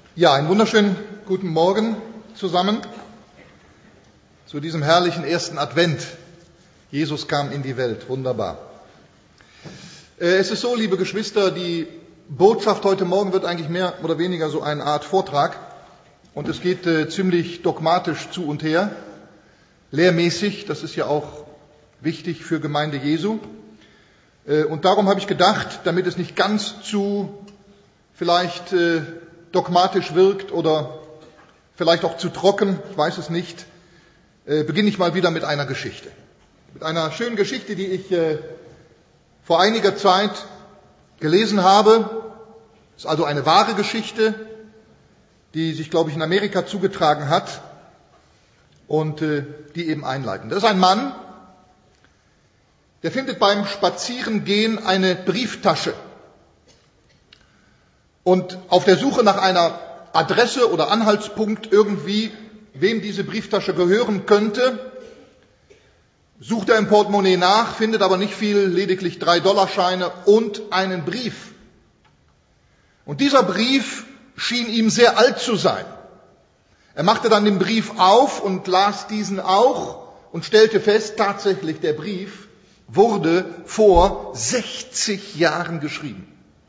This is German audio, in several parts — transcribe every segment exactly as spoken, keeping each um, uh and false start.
Ja, einen wunderschönen guten Morgen zusammen zu diesem herrlichen ersten Advent. Jesus kam in die Welt, wunderbar. Es ist so, liebe Geschwister, die Botschaft heute Morgen wird eigentlich mehr oder weniger so eine Art Vortrag und es geht äh, ziemlich dogmatisch zu und her, lehrmäßig, das ist ja auch wichtig für Gemeinde Jesu. Äh, und darum habe ich gedacht, damit es nicht ganz zu vielleicht äh, dogmatisch wirkt oder vielleicht auch zu trocken, ich weiß es nicht, äh, beginne ich mal wieder mit einer Geschichte. Mit einer schönen Geschichte, die ich äh, vor einiger Zeit gelesen habe. Es ist also eine wahre Geschichte, die sich, glaube ich, in Amerika zugetragen hat und äh, die eben einleiten. Das ist ein Mann, der findet beim Spazierengehen eine Brieftasche. Und auf der Suche nach einer Adresse oder Anhaltspunkt irgendwie, wem diese Brieftasche gehören könnte, sucht er im Portemonnaie nach, findet aber nicht viel, lediglich drei Dollarscheine und einen Brief. Und dieser Brief schien ihm sehr alt zu sein. Er machte dann den Brief auf und las diesen auch und stellte fest, tatsächlich der Brief wurde vor sechzig Jahren geschrieben.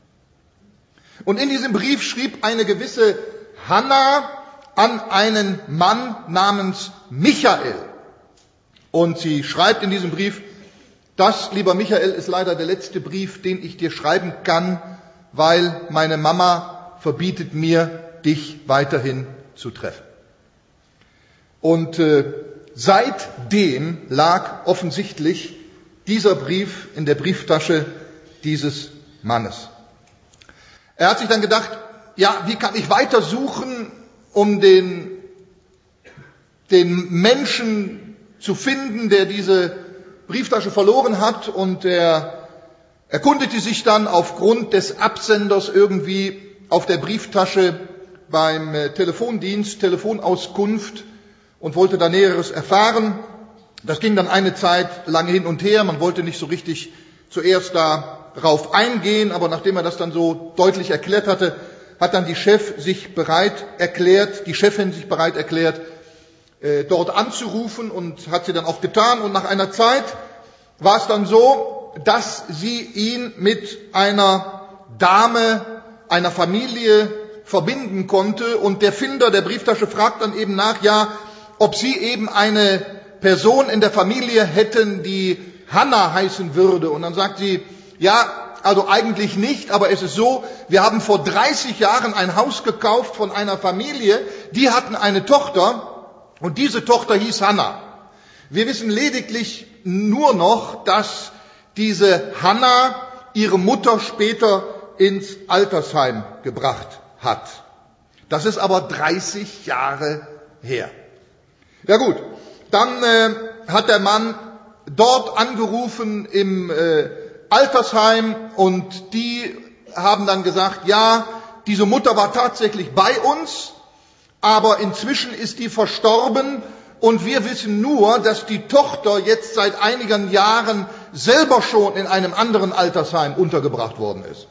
Und in diesem Brief schrieb eine gewisse Hannah an einen Mann namens Michael. Und sie schreibt in diesem Brief, das, lieber Michael, ist leider der letzte Brief, den ich dir schreiben kann, weil meine Mama verbietet mir, dich weiterhin zu treffen. Und äh, seitdem lag offensichtlich dieser Brief in der Brieftasche dieses Mannes. Er hat sich dann gedacht, ja, wie kann ich weiter suchen, um den, den Menschen zu finden, der diese Brieftasche verloren hat, und er erkundete sich dann aufgrund des Absenders irgendwie auf der Brieftasche beim Telefondienst, Telefonauskunft, und wollte da Näheres erfahren. Das ging dann eine Zeit lang hin und her, man wollte nicht so richtig zuerst darauf eingehen, aber nachdem er das dann so deutlich erklärt hatte, hat dann die Chef sich bereit erklärt, die Chefin sich bereit erklärt, äh, dort anzurufen, und hat sie dann auch getan. Und nach einer Zeit war es dann so, dass sie ihn mit einer Dame, einer Familie verbinden konnte, und der Finder der Brieftasche fragt dann eben nach, ja, ob sie eben eine Person in der Familie hätten, die Hannah heißen würde. Und dann sagt sie, ja, also eigentlich nicht, aber es ist so, wir haben vor dreißig Jahren ein Haus gekauft von einer Familie, die hatten eine Tochter und diese Tochter hieß Hannah. Wir wissen lediglich nur noch, dass diese Hannah ihre Mutter später ins Altersheim gebracht hat. Das ist aber dreißig Jahre her. Ja gut, dann äh, hat der Mann dort angerufen im äh, Altersheim, und die haben dann gesagt, ja, diese Mutter war tatsächlich bei uns, aber inzwischen ist die verstorben, und wir wissen nur, dass die Tochter jetzt seit einigen Jahren selber schon in einem anderen Altersheim untergebracht worden ist.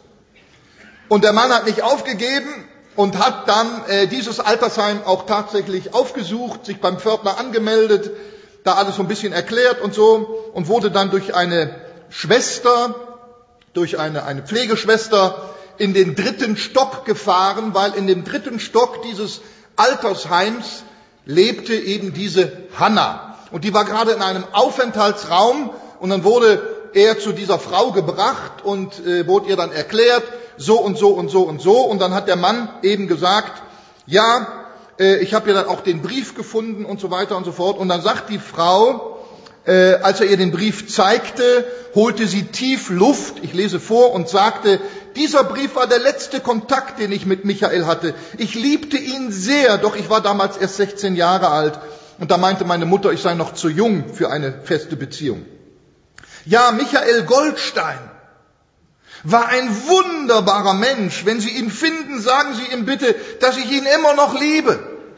Und der Mann hat nicht aufgegeben und hat dann äh, dieses Altersheim auch tatsächlich aufgesucht, sich beim Pförtner angemeldet, da alles so ein bisschen erklärt und so, und wurde dann durch eine Schwester, durch eine, eine Pflegeschwester in den dritten Stock gefahren, weil in dem dritten Stock dieses Altersheims lebte eben diese Hannah. Und die war gerade in einem Aufenthaltsraum, und dann wurde er zu dieser Frau gebracht und äh, wurde ihr dann erklärt, so und so und so und so. Und dann hat der Mann eben gesagt, ja, äh, ich habe ja dann auch den Brief gefunden und so weiter und so fort. Und dann sagt die Frau, Äh, als er ihr den Brief zeigte, holte sie tief Luft, ich lese vor, und sagte, dieser Brief war der letzte Kontakt, den ich mit Michael hatte. Ich liebte ihn sehr, doch ich war damals erst sechzehn Jahre alt, und da meinte meine Mutter, ich sei noch zu jung für eine feste Beziehung. Ja, Michael Goldstein war ein wunderbarer Mensch. Wenn Sie ihn finden, sagen Sie ihm bitte, dass ich ihn immer noch liebe.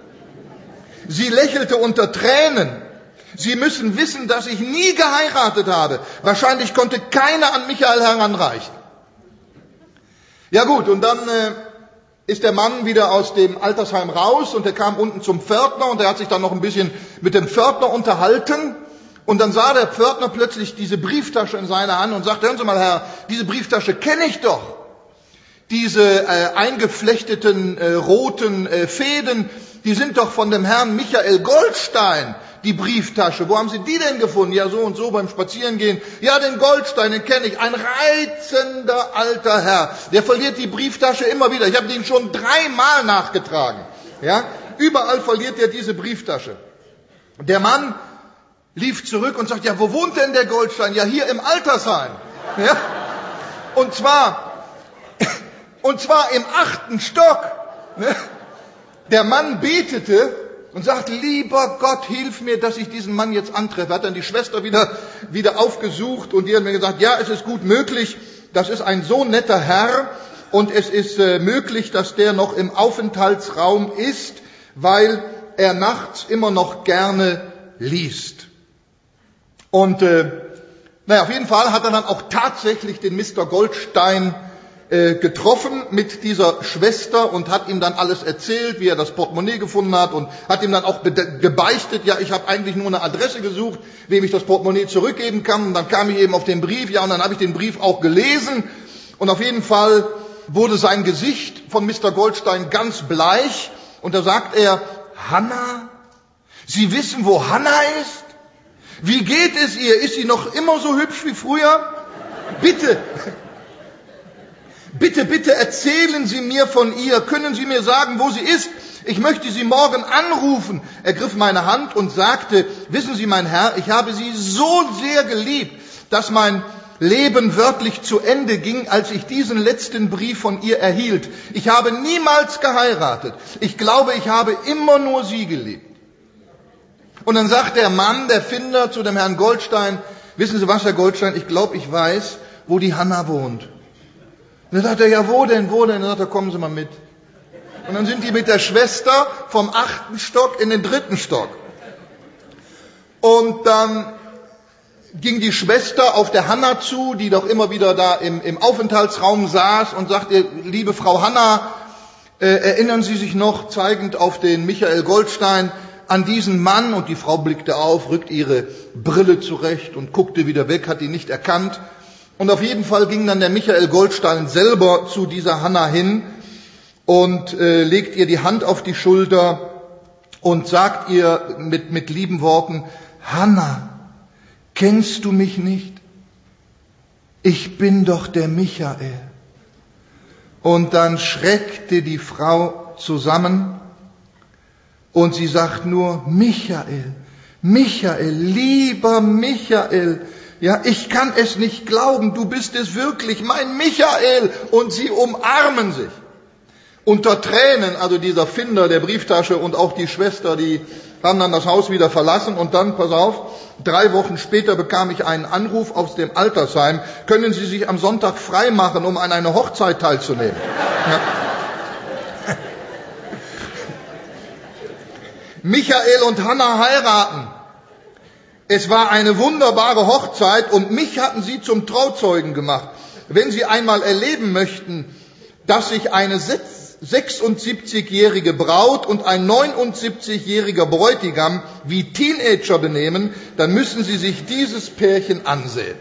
Sie lächelte unter Tränen. Sie müssen wissen, dass ich nie geheiratet habe. Wahrscheinlich konnte keiner an Michael heranreichen. Ja gut, und dann äh, ist der Mann wieder aus dem Altersheim raus und er kam unten zum Pförtner und er hat sich dann noch ein bisschen mit dem Pförtner unterhalten. Und dann sah der Pförtner plötzlich diese Brieftasche in seiner Hand und sagte, hören Sie mal, Herr, diese Brieftasche kenne ich doch. Diese äh, eingeflechteten äh, roten äh, Fäden, die sind doch von dem Herrn Michael Goldstein, die Brieftasche. Wo haben Sie die denn gefunden? Ja, so und so beim Spazierengehen. Ja, den Goldstein, den kenne ich. Ein reizender alter Herr. Der verliert die Brieftasche immer wieder. Ich habe den schon dreimal nachgetragen. Ja, überall verliert er diese Brieftasche. Der Mann lief zurück und sagt, ja, wo wohnt denn der Goldstein? Ja, hier im Altersheim. Ja? Und zwar, und zwar im achten Stock. Der Mann betete und sagt, lieber Gott, hilf mir, dass ich diesen Mann jetzt antreffe. Er hat dann die Schwester wieder, wieder aufgesucht und die hat mir gesagt, ja, es ist gut möglich, das ist ein so netter Herr und es ist äh, möglich, dass der noch im Aufenthaltsraum ist, weil er nachts immer noch gerne liest. Und äh, naja, auf jeden Fall hat er dann auch tatsächlich den Mister Goldstein äh, getroffen mit dieser Schwester und hat ihm dann alles erzählt, wie er das Portemonnaie gefunden hat und hat ihm dann auch gebeichtet, ja, ich habe eigentlich nur eine Adresse gesucht, wem ich das Portemonnaie zurückgeben kann. Und dann kam ich eben auf den Brief, ja, und dann habe ich den Brief auch gelesen. Und auf jeden Fall wurde sein Gesicht von Mister Goldstein ganz bleich. Und da sagt er, Hannah, Sie wissen, wo Hannah ist? Wie geht es ihr? Ist sie noch immer so hübsch wie früher? Bitte, bitte, bitte erzählen Sie mir von ihr. Können Sie mir sagen, wo sie ist? Ich möchte sie morgen anrufen. Er griff meine Hand und sagte, wissen Sie, mein Herr, ich habe sie so sehr geliebt, dass mein Leben wörtlich zu Ende ging, als ich diesen letzten Brief von ihr erhielt. Ich habe niemals geheiratet. Ich glaube, ich habe immer nur sie geliebt. Und dann sagt der Mann, der Finder, zu dem Herrn Goldstein, wissen Sie was, Herr Goldstein, ich glaube, ich weiß, wo die Hannah wohnt. Und dann sagt er, ja, wo denn, wo denn? Und dann sagt er, kommen Sie mal mit. Und dann sind die mit der Schwester vom achten Stock in den dritten Stock. Und dann ging die Schwester auf der Hannah zu, die doch immer wieder da im, im Aufenthaltsraum saß und sagte, liebe Frau Hannah, äh, erinnern Sie sich noch, zeigend auf den Michael Goldstein, an diesen Mann? Und die Frau blickte auf, rückte ihre Brille zurecht und guckte wieder weg, hat ihn nicht erkannt. Und auf jeden Fall ging dann der Michael Goldstein selber zu dieser Hannah hin und äh, legt ihr die Hand auf die Schulter und sagt ihr mit, mit lieben Worten, Hannah, kennst du mich nicht? Ich bin doch der Michael. Und dann schreckte die Frau zusammen und sie sagt nur, Michael, Michael, lieber Michael, ja, ich kann es nicht glauben, du bist es wirklich, mein Michael. Und sie umarmen sich. Unter Tränen, also dieser Finder der Brieftasche und auch die Schwester, die haben dann das Haus wieder verlassen und dann, pass auf, drei Wochen später bekam ich einen Anruf aus dem Altersheim, können Sie sich am Sonntag frei machen, um an einer Hochzeit teilzunehmen? Ja. Michael und Hannah heiraten. Es war eine wunderbare Hochzeit und mich hatten sie zum Trauzeugen gemacht. Wenn Sie einmal erleben möchten, dass sich eine sechsundsiebzigjährige Braut und ein neunundsiebzigjähriger Bräutigam wie Teenager benehmen, dann müssen Sie sich dieses Pärchen ansehen.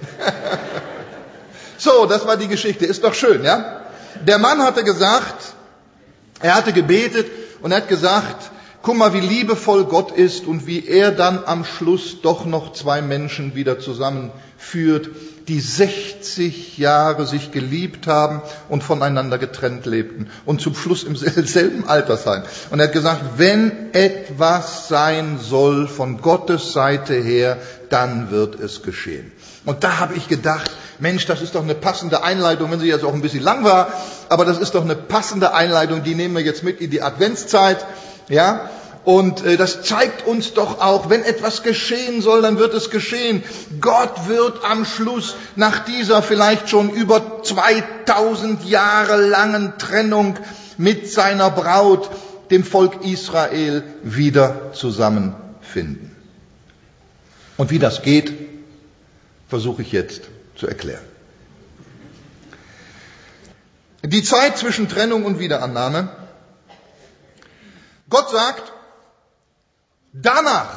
So, das war die Geschichte. Ist doch schön, ja? Der Mann hatte gesagt, er hatte gebetet und er hat gesagt, guck mal, wie liebevoll Gott ist und wie er dann am Schluss doch noch zwei Menschen wieder zusammenführt, die sechzig Jahre sich geliebt haben und voneinander getrennt lebten und zum Schluss im selben Altersheim. Und er hat gesagt, wenn etwas sein soll von Gottes Seite her, dann wird es geschehen. Und da habe ich gedacht, Mensch, das ist doch eine passende Einleitung, wenn sie jetzt auch ein bisschen lang war, aber das ist doch eine passende Einleitung, die nehmen wir jetzt mit in die Adventszeit. Ja, und äh, das zeigt uns doch auch, wenn etwas geschehen soll, dann wird es geschehen. Gott wird am Schluss nach dieser vielleicht schon über zweitausend Jahre langen Trennung mit seiner Braut, dem Volk Israel, wieder zusammenfinden. Und wie das geht, versuche ich jetzt zu erklären. Die Zeit zwischen Trennung und Wiederannahme. Gott sagt, danach,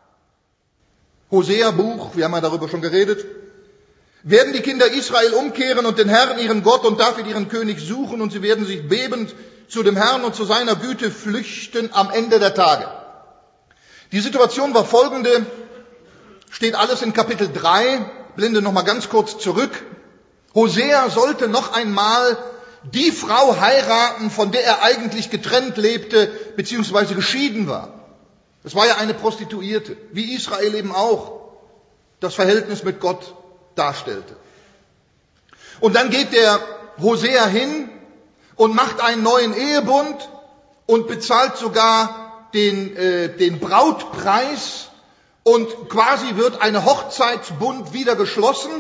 Hosea-Buch, wir haben ja darüber schon geredet, werden die Kinder Israel umkehren und den Herrn, ihren Gott und David, ihren König suchen und sie werden sich bebend zu dem Herrn und zu seiner Güte flüchten am Ende der Tage. Die Situation war folgende, steht alles in Kapitel drei, blende noch mal ganz kurz zurück. Hosea sollte noch einmal die Frau heiraten, von der er eigentlich getrennt lebte, beziehungsweise geschieden war. Es war ja eine Prostituierte, wie Israel eben auch das Verhältnis mit Gott darstellte. Und dann geht der Hosea hin und macht einen neuen Ehebund und bezahlt sogar den, äh, den Brautpreis und quasi wird eine Hochzeitsbund wieder geschlossen.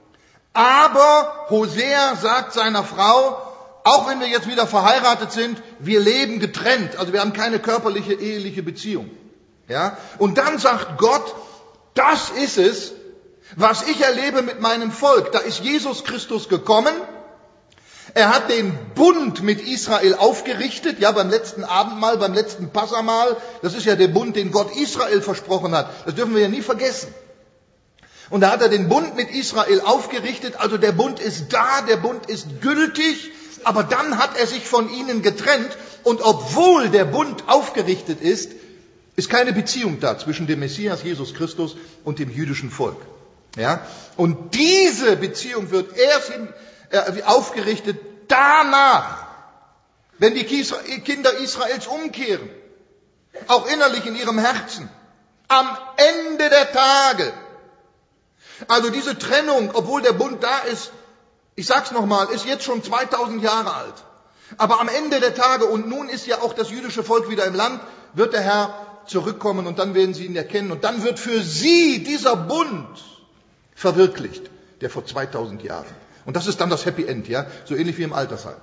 Aber Hosea sagt seiner Frau, auch wenn wir jetzt wieder verheiratet sind, wir leben getrennt, also wir haben keine körperliche, eheliche Beziehung. Ja? Und dann sagt Gott, das ist es, was ich erlebe mit meinem Volk. Da ist Jesus Christus gekommen, er hat den Bund mit Israel aufgerichtet, ja beim letzten Abendmahl, beim letzten Passamahl, das ist ja der Bund, den Gott Israel versprochen hat, das dürfen wir ja nie vergessen. Und da hat er den Bund mit Israel aufgerichtet, also der Bund ist da, der Bund ist gültig, aber dann hat er sich von ihnen getrennt und obwohl der Bund aufgerichtet ist, ist keine Beziehung da zwischen dem Messias Jesus Christus und dem jüdischen Volk. Ja? Und diese Beziehung wird erst hin, äh, aufgerichtet danach, wenn die Kinder Israels umkehren, auch innerlich in ihrem Herzen, am Ende der Tage. Also diese Trennung, obwohl der Bund da ist, ich sag's nochmal, ist jetzt schon zweitausend Jahre alt. Aber am Ende der Tage, und nun ist ja auch das jüdische Volk wieder im Land, wird der Herr zurückkommen und dann werden sie ihn erkennen. Und dann wird für sie dieser Bund verwirklicht, der vor zweitausend Jahren. Und das ist dann das Happy End, ja, so ähnlich wie im Altersheim.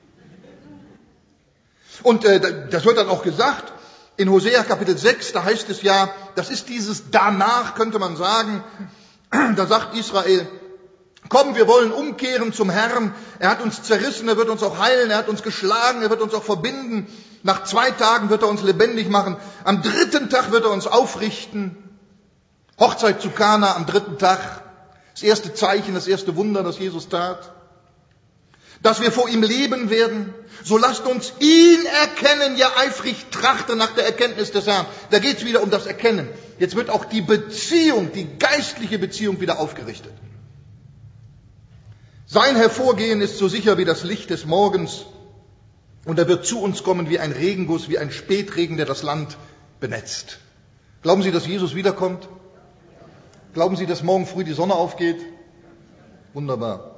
Und äh, das wird dann auch gesagt, in Hosea Kapitel sechs, da heißt es ja, das ist dieses danach, könnte man sagen, da sagt Israel, komm, wir wollen umkehren zum Herrn. Er hat uns zerrissen, er wird uns auch heilen, er hat uns geschlagen, er wird uns auch verbinden. Nach zwei Tagen wird er uns lebendig machen. Am dritten Tag wird er uns aufrichten. Hochzeit zu Kana am dritten Tag. Das erste Zeichen, das erste Wunder, das Jesus tat. Dass wir vor ihm leben werden. So lasst uns ihn erkennen, ja eifrig trachten nach der Erkenntnis des Herrn. Da geht es wieder um das Erkennen. Jetzt wird auch die Beziehung, die geistliche Beziehung wieder aufgerichtet. Sein Hervorgehen ist so sicher wie das Licht des Morgens und er wird zu uns kommen wie ein Regenguss, wie ein Spätregen, der das Land benetzt. Glauben Sie, dass Jesus wiederkommt? Glauben Sie, dass morgen früh die Sonne aufgeht? Wunderbar.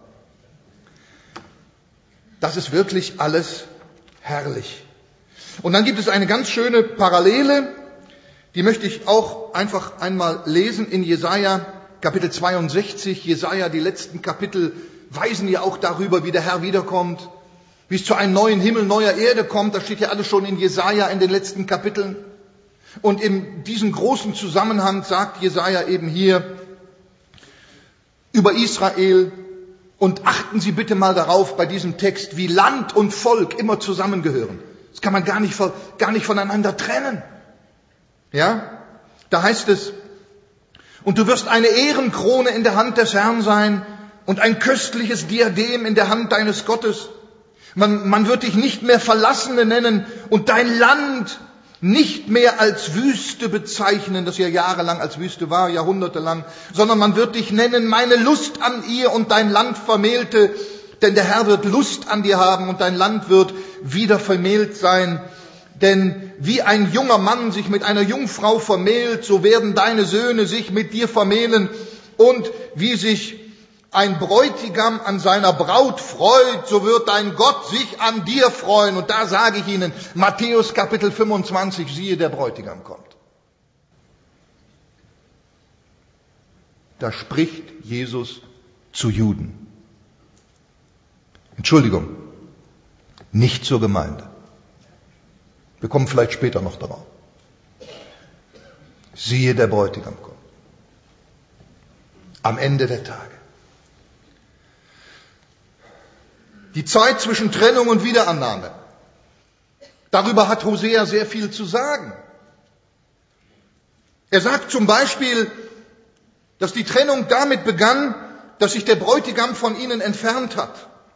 Das ist wirklich alles herrlich. Und dann gibt es eine ganz schöne Parallele, die möchte ich auch einfach einmal lesen in Jesaja Kapitel zweiundsechzig. Jesaja, die letzten Kapitel weisen ja auch darüber, wie der Herr wiederkommt, wie es zu einem neuen Himmel, neuer Erde kommt. Das steht ja alles schon in Jesaja in den letzten Kapiteln. Und in diesem großen Zusammenhang sagt Jesaja eben hier über Israel, und achten Sie bitte mal darauf bei diesem Text, wie Land und Volk immer zusammengehören. Das kann man gar nicht, gar nicht voneinander trennen. Ja? Da heißt es, und du wirst eine Ehrenkrone in der Hand des Herrn sein und ein köstliches Diadem in der Hand deines Gottes. Man, man wird dich nicht mehr Verlassene nennen und dein Land nicht mehr als Wüste bezeichnen, das ja jahrelang als Wüste war, jahrhundertelang, sondern man wird dich nennen, meine Lust an ihr und dein Land vermählte, denn der Herr wird Lust an dir haben und dein Land wird wieder vermählt sein. Denn wie ein junger Mann sich mit einer Jungfrau vermählt, so werden deine Söhne sich mit dir vermählen. Und wie sich ein Bräutigam an seiner Braut freut, so wird dein Gott sich an dir freuen. Und da sage ich Ihnen, Matthäus Kapitel fünfundzwanzig, siehe, der Bräutigam kommt. Da spricht Jesus zu Juden. Entschuldigung, nicht zur Gemeinde. Wir kommen vielleicht später noch darauf. Siehe, der Bräutigam kommt. Am Ende der Tage. Die Zeit zwischen Trennung und Wiederannahme. Darüber hat Hosea sehr viel zu sagen. Er sagt zum Beispiel, dass die Trennung damit begann, dass sich der Bräutigam von ihnen entfernt hat.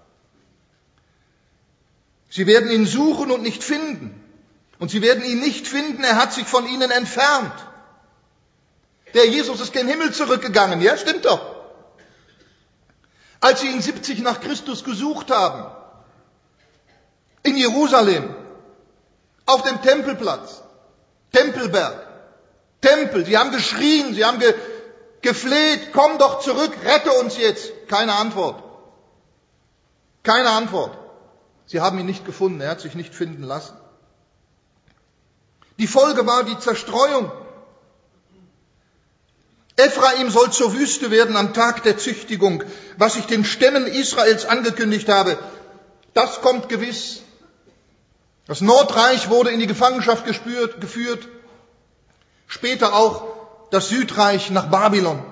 Sie werden ihn suchen und nicht finden. Und sie werden ihn nicht finden, er hat sich von ihnen entfernt. Der Jesus ist gen Himmel zurückgegangen, ja, stimmt doch. Als sie ihn siebzig nach Christus gesucht haben, in Jerusalem, auf dem Tempelplatz, Tempelberg, Tempel, sie haben geschrien, sie haben ge, gefleht, komm doch zurück, rette uns jetzt. Keine Antwort. Keine Antwort. Sie haben ihn nicht gefunden, er hat sich nicht finden lassen. Die Folge war die Zerstreuung. Ephraim soll zur Wüste werden am Tag der Züchtigung. Was ich den Stämmen Israels angekündigt habe, das kommt gewiss. Das Nordreich wurde in die Gefangenschaft gespürt, geführt, später auch das Südreich nach Babylon.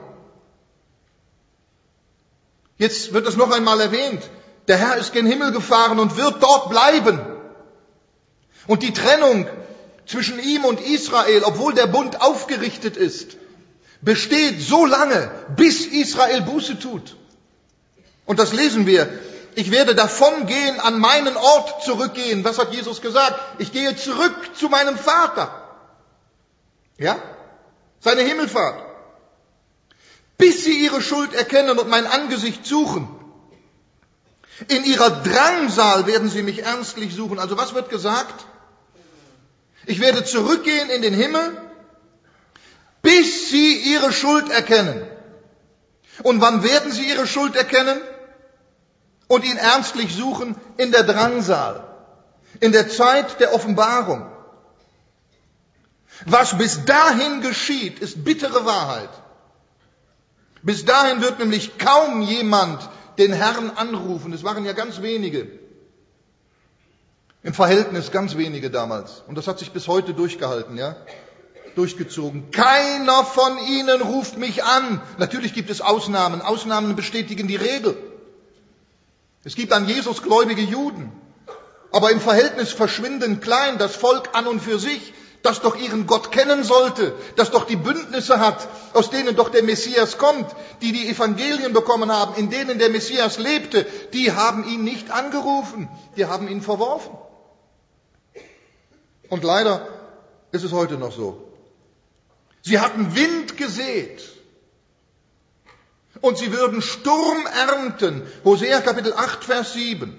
Jetzt wird es noch einmal erwähnt, der Herr ist gen Himmel gefahren und wird dort bleiben. Und die Trennung zwischen ihm und Israel, obwohl der Bund aufgerichtet ist, besteht so lange, bis Israel Buße tut. Und das lesen wir. Ich werde davon gehen, an meinen Ort zurückgehen. Was hat Jesus gesagt? Ich gehe zurück zu meinem Vater. Ja? Seine Himmelfahrt. Bis sie ihre Schuld erkennen und mein Angesicht suchen. In ihrer Drangsal werden sie mich ernstlich suchen. Also was wird gesagt? Ich werde zurückgehen in den Himmel, bis sie ihre Schuld erkennen. Und wann werden sie ihre Schuld erkennen? Und ihn ernstlich suchen? In der Drangsal, in der Zeit der Offenbarung. Was bis dahin geschieht, ist bittere Wahrheit. Bis dahin wird nämlich kaum jemand den Herrn anrufen. Es waren ja ganz wenige. Im Verhältnis ganz wenige damals. Und das hat sich bis heute durchgehalten, ja? Durchgezogen. Keiner von ihnen ruft mich an. Natürlich gibt es Ausnahmen. Ausnahmen bestätigen die Regel. Es gibt an Jesus gläubige Juden. Aber im Verhältnis verschwindend klein das Volk an und für sich, das doch ihren Gott kennen sollte, das doch die Bündnisse hat, aus denen doch der Messias kommt, die die Evangelien bekommen haben, in denen der Messias lebte, die haben ihn nicht angerufen, die haben ihn verworfen. Und leider ist es heute noch so. Sie hatten Wind gesät und sie würden Sturm ernten. Hosea Kapitel acht, Vers sieben.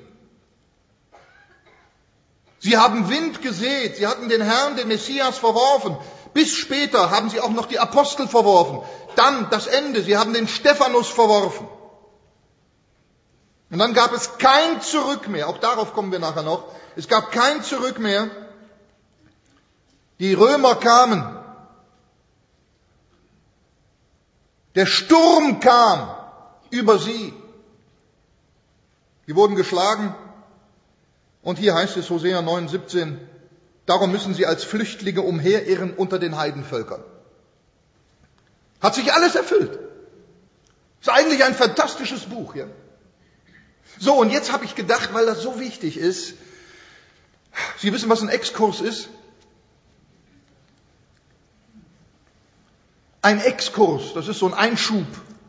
Sie haben Wind gesät, sie hatten den Herrn, den Messias verworfen. Bis später haben sie auch noch die Apostel verworfen. Dann das Ende, sie haben den Stephanus verworfen. Und dann gab es kein Zurück mehr, auch darauf kommen wir nachher noch. Es gab kein Zurück mehr. Die Römer kamen. Der Sturm kam über sie. Sie wurden geschlagen. Und hier heißt es, Hosea neun, siebzehn, darum müssen sie als Flüchtlinge umherirren unter den Heidenvölkern. Hat sich alles erfüllt. Ist eigentlich ein fantastisches Buch, ja. So, und jetzt habe ich gedacht, weil das so wichtig ist, Sie wissen, was ein Exkurs ist? Ein Exkurs, das ist so ein Einschub,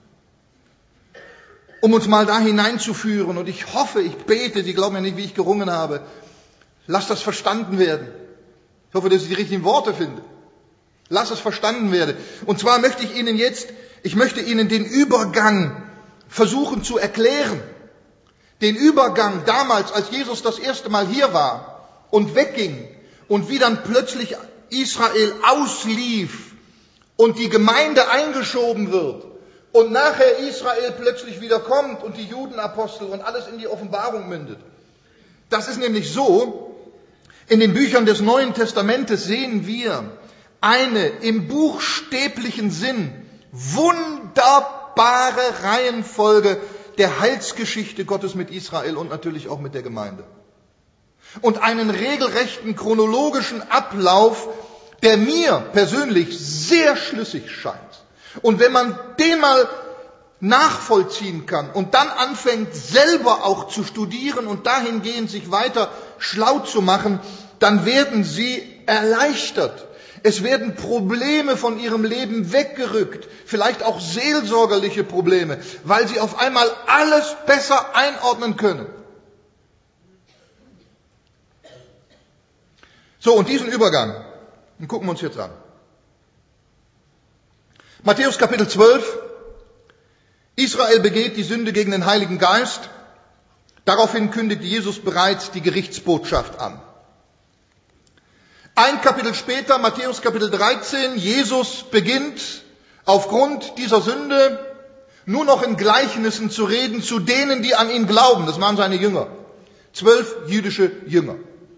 um uns mal da hineinzuführen. Und ich hoffe, ich bete, Sie glauben ja nicht, wie ich gerungen habe. Lass das verstanden werden. Ich hoffe, dass ich die richtigen Worte finde. Lass es verstanden werden. Und zwar möchte ich Ihnen jetzt, ich möchte Ihnen den Übergang versuchen zu erklären. Den Übergang damals, als Jesus das erste Mal hier war und wegging und wie dann plötzlich Israel auslief und die Gemeinde eingeschoben wird und nachher Israel plötzlich wieder kommt und die Judenapostel und alles in die Offenbarung mündet. Das ist nämlich so, in den Büchern des Neuen Testamentes sehen wir eine im buchstäblichen Sinn wunderbare Reihenfolge der Heilsgeschichte Gottes mit Israel und natürlich auch mit der Gemeinde. Und einen regelrechten chronologischen Ablauf, der mir persönlich sehr schlüssig scheint. Und wenn man den mal nachvollziehen kann und dann anfängt selber auch zu studieren und dahingehend sich weiter schlau zu machen, dann werden sie erleichtert. Es werden Probleme von ihrem Leben weggerückt, vielleicht auch seelsorgerliche Probleme, weil sie auf einmal alles besser einordnen können. So, und diesen Übergang, den gucken wir uns jetzt an. Matthäus Kapitel zwölf. Israel begeht die Sünde gegen den Heiligen Geist. Daraufhin kündigt Jesus bereits die Gerichtsbotschaft an. Ein Kapitel später, Matthäus Kapitel dreizehn, Jesus beginnt aufgrund dieser Sünde nur noch in Gleichnissen zu reden zu denen, die an ihn glauben. Das waren seine Jünger. Zwölf jüdische Jünger.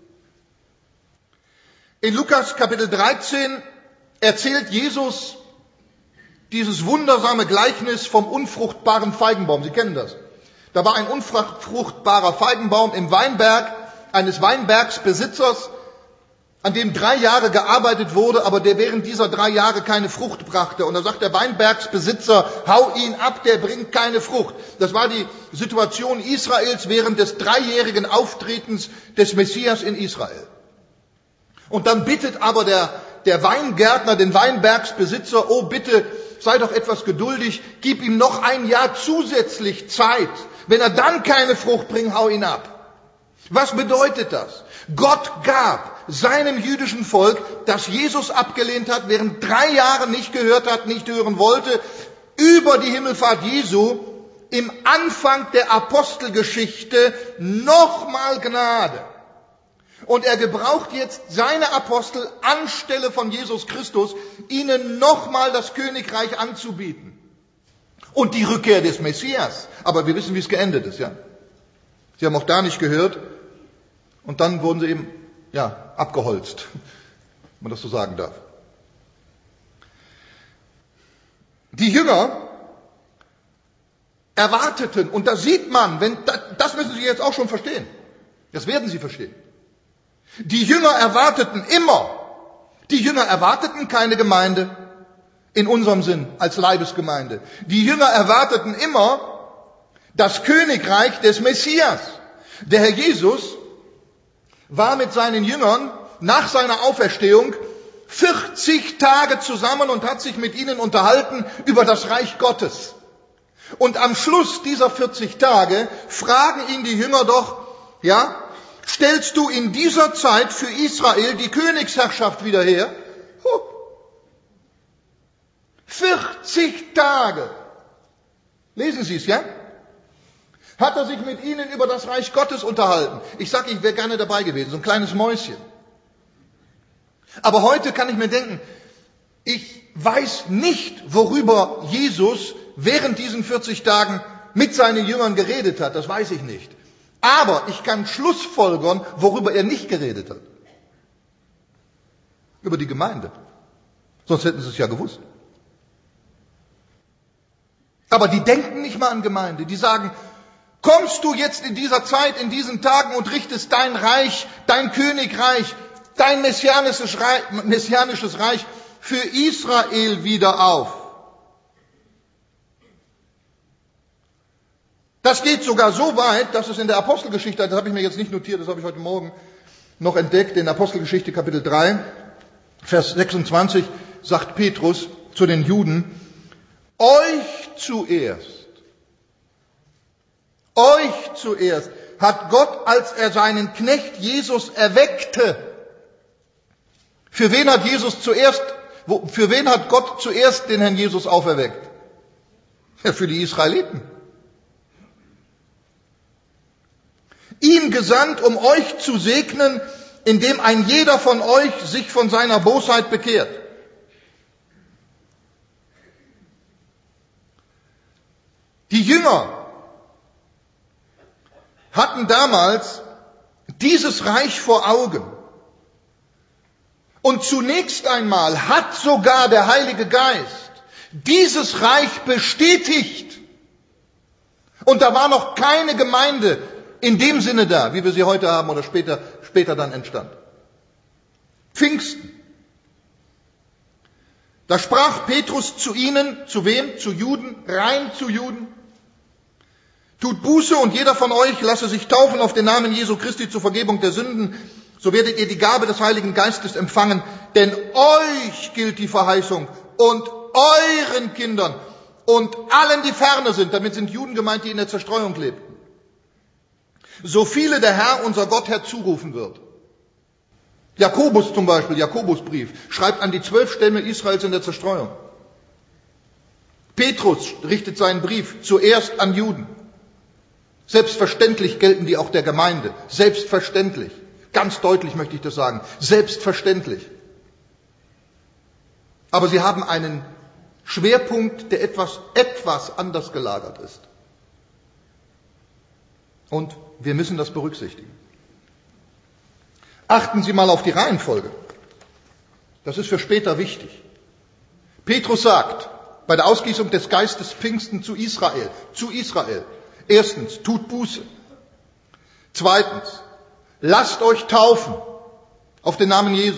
In Lukas Kapitel dreizehn erzählt Jesus dieses wundersame Gleichnis vom unfruchtbaren Feigenbaum. Sie kennen das. Da war ein unfruchtbarer Feigenbaum im Weinberg eines Weinbergsbesitzers, an dem drei Jahre gearbeitet wurde, aber der während dieser drei Jahre keine Frucht brachte. Und da sagt der Weinbergsbesitzer, hau ihn ab, der bringt keine Frucht. Das war die Situation Israels während des dreijährigen Auftretens des Messias in Israel. Und dann bittet aber der, der Weingärtner den Weinbergsbesitzer, oh bitte, sei doch etwas geduldig, gib ihm noch ein Jahr zusätzlich Zeit. Wenn er dann keine Frucht bringt, hau ihn ab. Was bedeutet das? Gott gab seinem jüdischen Volk, das Jesus abgelehnt hat, während drei Jahren nicht gehört hat, nicht hören wollte, über die Himmelfahrt Jesu im Anfang der Apostelgeschichte nochmal Gnade. Und er gebraucht jetzt seine Apostel anstelle von Jesus Christus, ihnen nochmal das Königreich anzubieten. Und die Rückkehr des Messias. Aber wir wissen, wie es geendet ist, ja. Sie haben auch da nicht gehört. Und dann wurden sie eben, ja, abgeholzt. Wenn man das so sagen darf. Die Jünger erwarteten, und da sieht man, wenn, das müssen Sie jetzt auch schon verstehen. Das werden Sie verstehen. Die Jünger erwarteten immer, die Jünger erwarteten keine Gemeinde in unserem Sinn als Leibesgemeinde. Die Jünger erwarteten immer das Königreich des Messias. Der Herr Jesus war mit seinen Jüngern nach seiner Auferstehung vierzig Tage zusammen und hat sich mit ihnen unterhalten über das Reich Gottes. Und am Schluss dieser vierzig Tage fragen ihn die Jünger doch, ja, stellst du in dieser Zeit für Israel die Königsherrschaft wieder her? Huh. vierzig Tage. Lesen Sie es, ja? Hat er sich mit ihnen über das Reich Gottes unterhalten. Ich sage, ich wäre gerne dabei gewesen, so ein kleines Mäuschen. Aber heute kann ich mir denken, ich weiß nicht, worüber Jesus während diesen vierzig Tagen mit seinen Jüngern geredet hat. Das weiß ich nicht. Aber ich kann schlussfolgern, worüber er nicht geredet hat. Über die Gemeinde. Sonst hätten sie es ja gewusst. Aber die denken nicht mal an Gemeinde. Die sagen, kommst du jetzt in dieser Zeit, in diesen Tagen und richtest dein Reich, dein Königreich, dein messianisches Reich, messianisches Reich für Israel wieder auf. Das geht sogar so weit, dass es in der Apostelgeschichte, das habe ich mir jetzt nicht notiert, das habe ich heute Morgen noch entdeckt, in Apostelgeschichte Kapitel drei, Vers sechsundzwanzig, sagt Petrus zu den Juden, euch zuerst, euch zuerst hat Gott, als er seinen Knecht Jesus erweckte, für wen hat Jesus zuerst, für wen hat Gott zuerst den Herrn Jesus auferweckt? Ja, für die Israeliten. Ihn gesandt, um euch zu segnen, indem ein jeder von euch sich von seiner Bosheit bekehrt. Die Jünger hatten damals dieses Reich vor Augen. Und zunächst einmal hat sogar der Heilige Geist dieses Reich bestätigt. Und da war noch keine Gemeinde in dem Sinne da, wie wir sie heute haben oder später, später dann entstand. Pfingsten. Da sprach Petrus zu ihnen, zu wem? Zu Juden, rein zu Juden. Tut Buße und jeder von euch lasse sich taufen auf den Namen Jesu Christi zur Vergebung der Sünden, so werdet ihr die Gabe des Heiligen Geistes empfangen, denn euch gilt die Verheißung und euren Kindern und allen, die ferne sind, damit sind Juden gemeint, die in der Zerstreuung lebten, so viele der Herr, unser Gott, herzurufen wird. Jakobus zum Beispiel, Jakobusbrief, schreibt an die zwölf Stämme Israels in der Zerstreuung. Petrus richtet seinen Brief zuerst an Juden. Selbstverständlich gelten die auch der Gemeinde. Selbstverständlich. Ganz deutlich möchte ich das sagen. Selbstverständlich. Aber sie haben einen Schwerpunkt, der etwas, etwas anders gelagert ist. Und wir müssen das berücksichtigen. Achten Sie mal auf die Reihenfolge. Das ist für später wichtig. Petrus sagt, bei der Ausgießung des Geistes Pfingsten zu Israel, zu Israel, erstens, tut Buße. Zweitens, lasst euch taufen auf den Namen Jesu,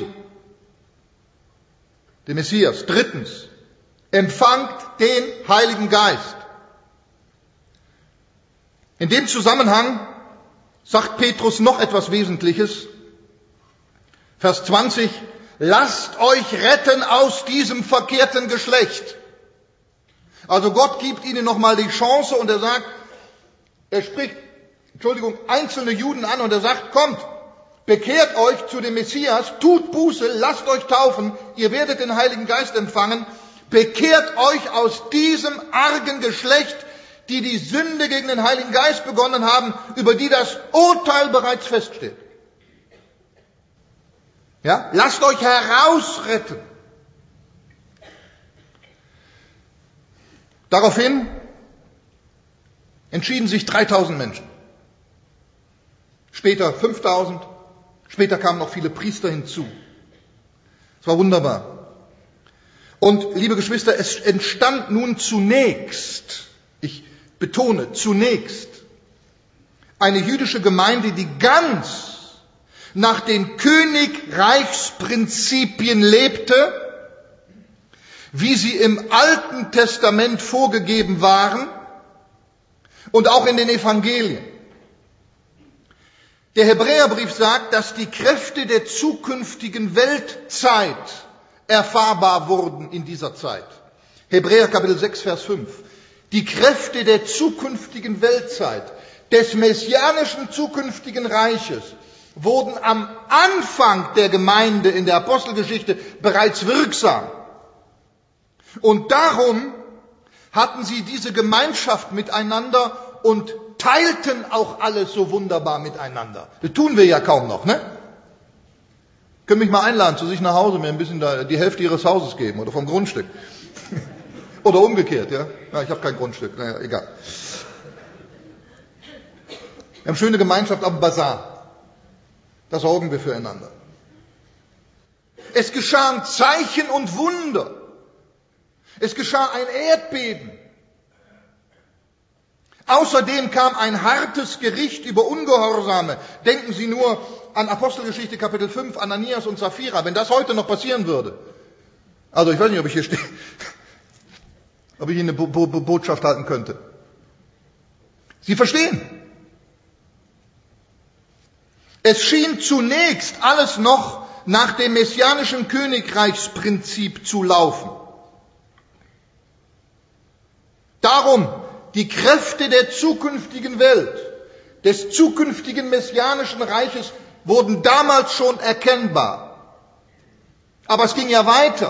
den Messias. Drittens, empfangt den Heiligen Geist. In dem Zusammenhang sagt Petrus noch etwas Wesentliches. Vers zwanzig, lasst euch retten aus diesem verkehrten Geschlecht. Also Gott gibt ihnen nochmal die Chance und er sagt, er spricht, Entschuldigung, einzelne Juden an und er sagt, kommt, bekehrt euch zu dem Messias, tut Buße, lasst euch taufen, ihr werdet den Heiligen Geist empfangen, bekehrt euch aus diesem argen Geschlecht, die die Sünde gegen den Heiligen Geist begonnen haben, über die das Urteil bereits feststeht. Ja? Lasst euch herausretten. Daraufhin entschieden sich dreitausend Menschen. Später fünftausend. Später kamen noch viele Priester hinzu. Es war wunderbar. Und, liebe Geschwister, es entstand nun zunächst, ich betone, zunächst, eine jüdische Gemeinde, die ganz nach den Königreichsprinzipien lebte, wie sie im Alten Testament vorgegeben waren und auch in den Evangelien. Der Hebräerbrief sagt, dass die Kräfte der zukünftigen Weltzeit erfahrbar wurden in dieser Zeit. Hebräer Kapitel sechs, Vers fünf. Die Kräfte der zukünftigen Weltzeit, des messianischen zukünftigen Reiches, wurden am Anfang der Gemeinde in der Apostelgeschichte bereits wirksam. Und darum hatten sie diese Gemeinschaft miteinander und teilten auch alles so wunderbar miteinander. Das tun wir ja kaum noch, ne? Können mich mal einladen zu sich nach Hause, mir ein bisschen da die Hälfte ihres Hauses geben oder vom Grundstück. Oder umgekehrt, ja? Ja, ich habe kein Grundstück, naja, egal. Wir haben schöne Gemeinschaft am Bazar. Da sorgen wir füreinander. Es geschahen Zeichen und Wunder. Es geschah ein Erdbeben. Außerdem kam ein hartes Gericht über Ungehorsame. Denken Sie nur an Apostelgeschichte Kapitel fünf, Ananias und Sapphira, wenn das heute noch passieren würde. Also ich weiß nicht, ob ich hier stehe, ob ich Ihnen eine Bo- Bo- Botschaft halten könnte. Sie verstehen. Es schien zunächst alles noch nach dem messianischen Königreichsprinzip zu laufen. Darum, die Kräfte der zukünftigen Welt, des zukünftigen messianischen Reiches wurden damals schon erkennbar. Aber es ging ja weiter.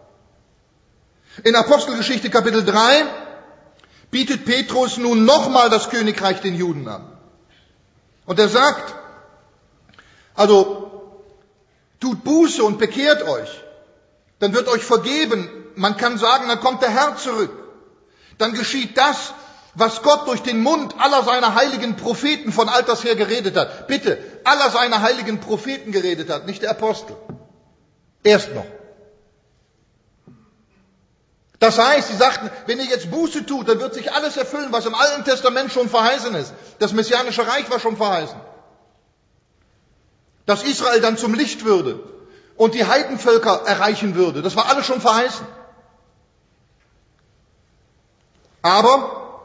In Apostelgeschichte Kapitel drei bietet Petrus nun nochmal das Königreich den Juden an. Und er sagt, also tut Buße und bekehrt euch, dann wird euch vergeben. Man kann sagen, dann kommt der Herr zurück. Dann geschieht das, was Gott durch den Mund aller seiner heiligen Propheten von alters her geredet hat. Bitte, aller seiner heiligen Propheten geredet hat, nicht der Apostel. Erst noch. Das heißt, sie sagten, wenn ihr jetzt Buße tut, dann wird sich alles erfüllen, was im Alten Testament schon verheißen ist. Das messianische Reich war schon verheißen. Dass Israel dann zum Licht würde und die Heidenvölker erreichen würde, das war alles schon verheißen. Aber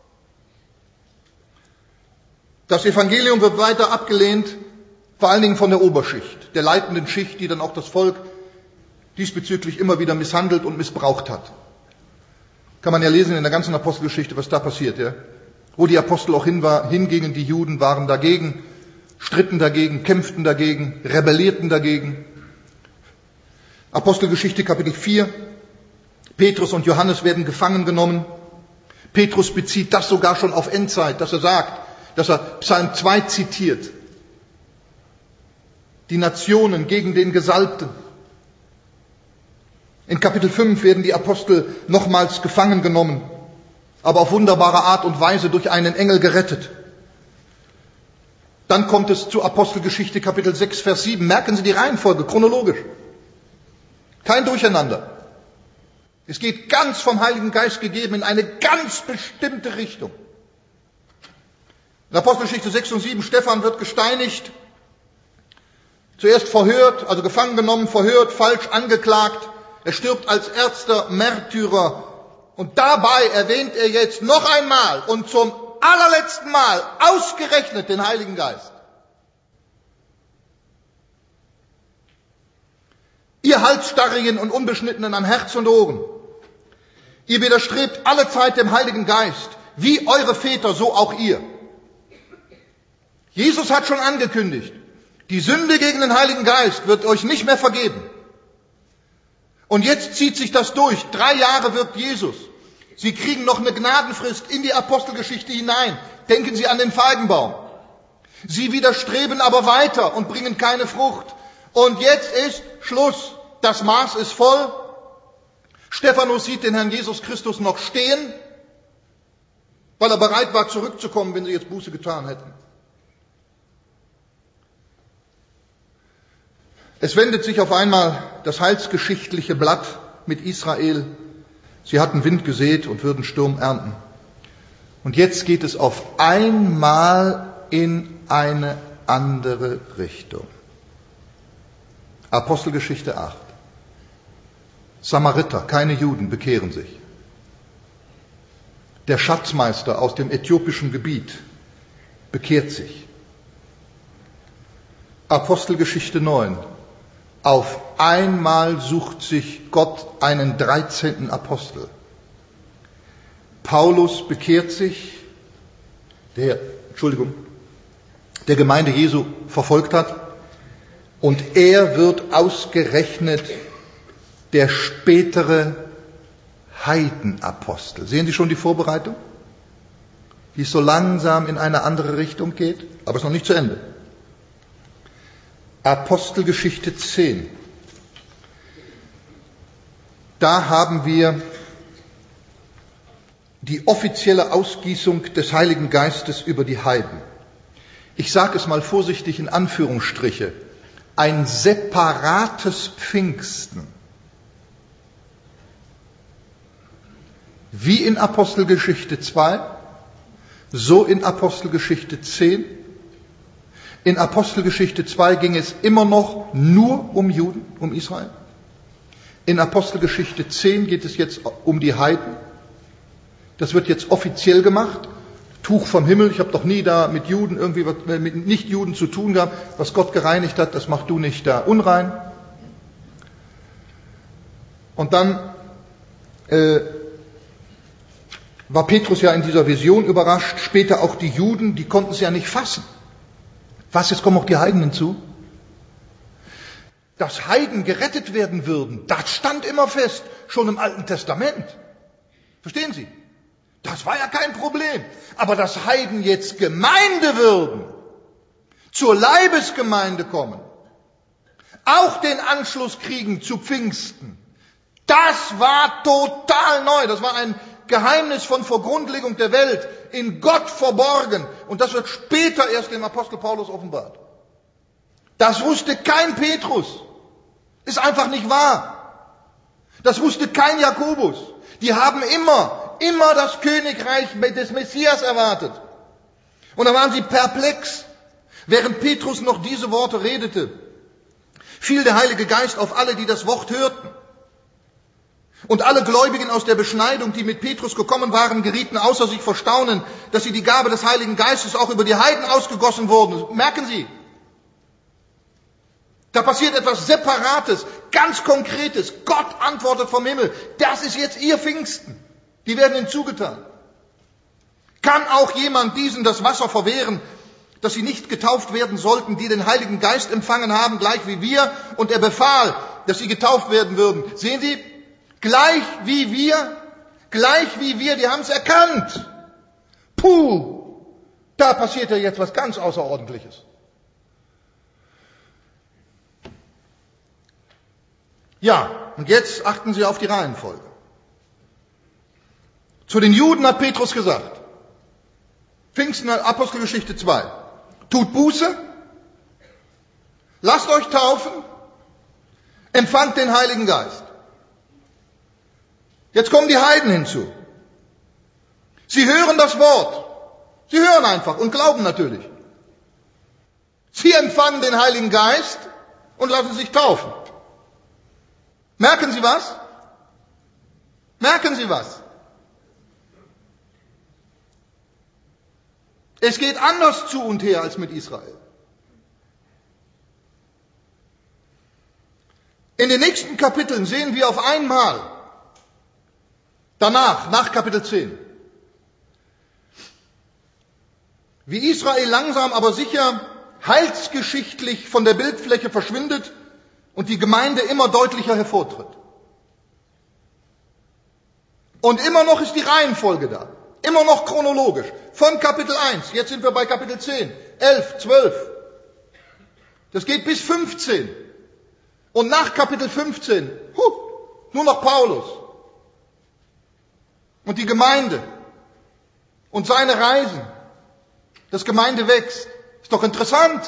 das Evangelium wird weiter abgelehnt, vor allen Dingen von der Oberschicht, der leitenden Schicht, die dann auch das Volk diesbezüglich immer wieder misshandelt und missbraucht hat. Kann man ja lesen in der ganzen Apostelgeschichte, was da passiert, ja? Wo die Apostel auch hin war, hingingen, die Juden waren dagegen, stritten dagegen, kämpften dagegen, rebellierten dagegen. Apostelgeschichte Kapitel vier, Petrus und Johannes werden gefangen genommen. Petrus bezieht das sogar schon auf Endzeit, dass er sagt, dass er Psalm zwei zitiert. Die Nationen gegen den Gesalbten. In Kapitel fünf werden die Apostel nochmals gefangen genommen, aber auf wunderbare Art und Weise durch einen Engel gerettet. Dann kommt es zu Apostelgeschichte Kapitel sechs, Vers sieben. Merken Sie die Reihenfolge, chronologisch. Kein Durcheinander. Es geht ganz vom Heiligen Geist gegeben in eine ganz bestimmte Richtung. In Apostelgeschichte sechs und sieben, Stephan wird gesteinigt, zuerst verhört, also gefangen genommen, verhört, falsch angeklagt. Er stirbt als erster Märtyrer. Und dabei erwähnt er jetzt noch einmal und zum allerletzten Mal ausgerechnet den Heiligen Geist. Ihr Halsstarrigen und Unbeschnittenen an Herz und Ohren, ihr widerstrebt alle Zeit dem Heiligen Geist, wie eure Väter, so auch ihr. Jesus hat schon angekündigt, die Sünde gegen den Heiligen Geist wird euch nicht mehr vergeben. Und jetzt zieht sich das durch. Drei Jahre wirkt Jesus. Sie kriegen noch eine Gnadenfrist in die Apostelgeschichte hinein. Denken Sie an den Feigenbaum. Sie widerstreben aber weiter und bringen keine Frucht. Und jetzt ist Schluss. Das Maß ist voll. Stephanus sieht den Herrn Jesus Christus noch stehen, weil er bereit war, zurückzukommen, wenn sie jetzt Buße getan hätten. Es wendet sich auf einmal das heilsgeschichtliche Blatt mit Israel. Sie hatten Wind gesät und würden Sturm ernten. Und jetzt geht es auf einmal in eine andere Richtung. Apostelgeschichte acht. Samariter, keine Juden, bekehren sich. Der Schatzmeister aus dem äthiopischen Gebiet bekehrt sich. Apostelgeschichte neun. Auf einmal sucht sich Gott einen dreizehnten Apostel. Paulus bekehrt sich, der, Entschuldigung, der Gemeinde Jesu verfolgt hat, und er wird ausgerechnet der spätere Heidenapostel. Sehen Sie schon die Vorbereitung? Wie es so langsam in eine andere Richtung geht, aber es ist noch nicht zu Ende. Apostelgeschichte zehn. Da haben wir die offizielle Ausgießung des Heiligen Geistes über die Heiden. Ich sage es mal vorsichtig in Anführungsstriche. Ein separates Pfingsten. Wie in Apostelgeschichte zwei, so in Apostelgeschichte zehn. In Apostelgeschichte zwei ging es immer noch nur um Juden, um Israel. In Apostelgeschichte zehn geht es jetzt um die Heiden. Das wird jetzt offiziell gemacht. Tuch vom Himmel, ich habe doch nie da mit Juden irgendwie was, mit Nichtjuden zu tun gehabt. Was Gott gereinigt hat, das machst du nicht da unrein. Und dann äh, war Petrus ja in dieser Vision überrascht. Später auch die Juden, die konnten es ja nicht fassen. Was, jetzt kommen auch die Heiden hinzu? Dass Heiden gerettet werden würden, das stand immer fest, schon im Alten Testament. Verstehen Sie? Das war ja kein Problem. Aber dass Heiden jetzt Gemeinde würden, zur Leibesgemeinde kommen, auch den Anschluss kriegen zu Pfingsten, das war total neu. Das war ein Geheimnis von vor Grundlegung der Welt, in Gott verborgen. Und das wird später erst dem Apostel Paulus offenbart. Das wusste kein Petrus. Ist einfach nicht wahr. Das wusste kein Jakobus. Die haben immer, immer das Königreich des Messias erwartet. Und da waren sie perplex. Während Petrus noch diese Worte redete, fiel der Heilige Geist auf alle, die das Wort hörten. Und alle Gläubigen aus der Beschneidung, die mit Petrus gekommen waren, gerieten außer sich vor Staunen, dass sie die Gabe des Heiligen Geistes auch über die Heiden ausgegossen wurden. Merken Sie, da passiert etwas Separates, ganz Konkretes. Gott antwortet vom Himmel. Das ist jetzt ihr Pfingsten. Die werden ihnen zugetan. Kann auch jemand diesen das Wasser verwehren, dass sie nicht getauft werden sollten, die den Heiligen Geist empfangen haben, gleich wie wir? Und er befahl, dass sie getauft werden würden. Sehen Sie, gleich wie wir, gleich wie wir, die haben es erkannt. Puh, da passiert ja jetzt was ganz Außerordentliches. Ja, und jetzt achten Sie auf die Reihenfolge. Zu den Juden hat Petrus gesagt, Pfingsten, Apostelgeschichte zwei, tut Buße, lasst euch taufen, empfangt den Heiligen Geist. Jetzt kommen die Heiden hinzu. Sie hören das Wort. Sie hören einfach und glauben natürlich. Sie empfangen den Heiligen Geist und lassen sich taufen. Merken Sie was? Merken Sie was? Es geht anders zu und her als mit Israel. In den nächsten Kapiteln sehen wir auf einmal, danach, nach Kapitel zehn, wie Israel langsam aber sicher heilsgeschichtlich von der Bildfläche verschwindet und die Gemeinde immer deutlicher hervortritt. Und immer noch ist die Reihenfolge da. Immer noch chronologisch. Von Kapitel eins, jetzt sind wir bei Kapitel zehn, elf, zwölf. Das geht bis fünfzehn. Und nach Kapitel fünfzehn, huh, nur noch Paulus. Und die Gemeinde. Und seine Reisen. Das Gemeinde wächst. Ist doch interessant.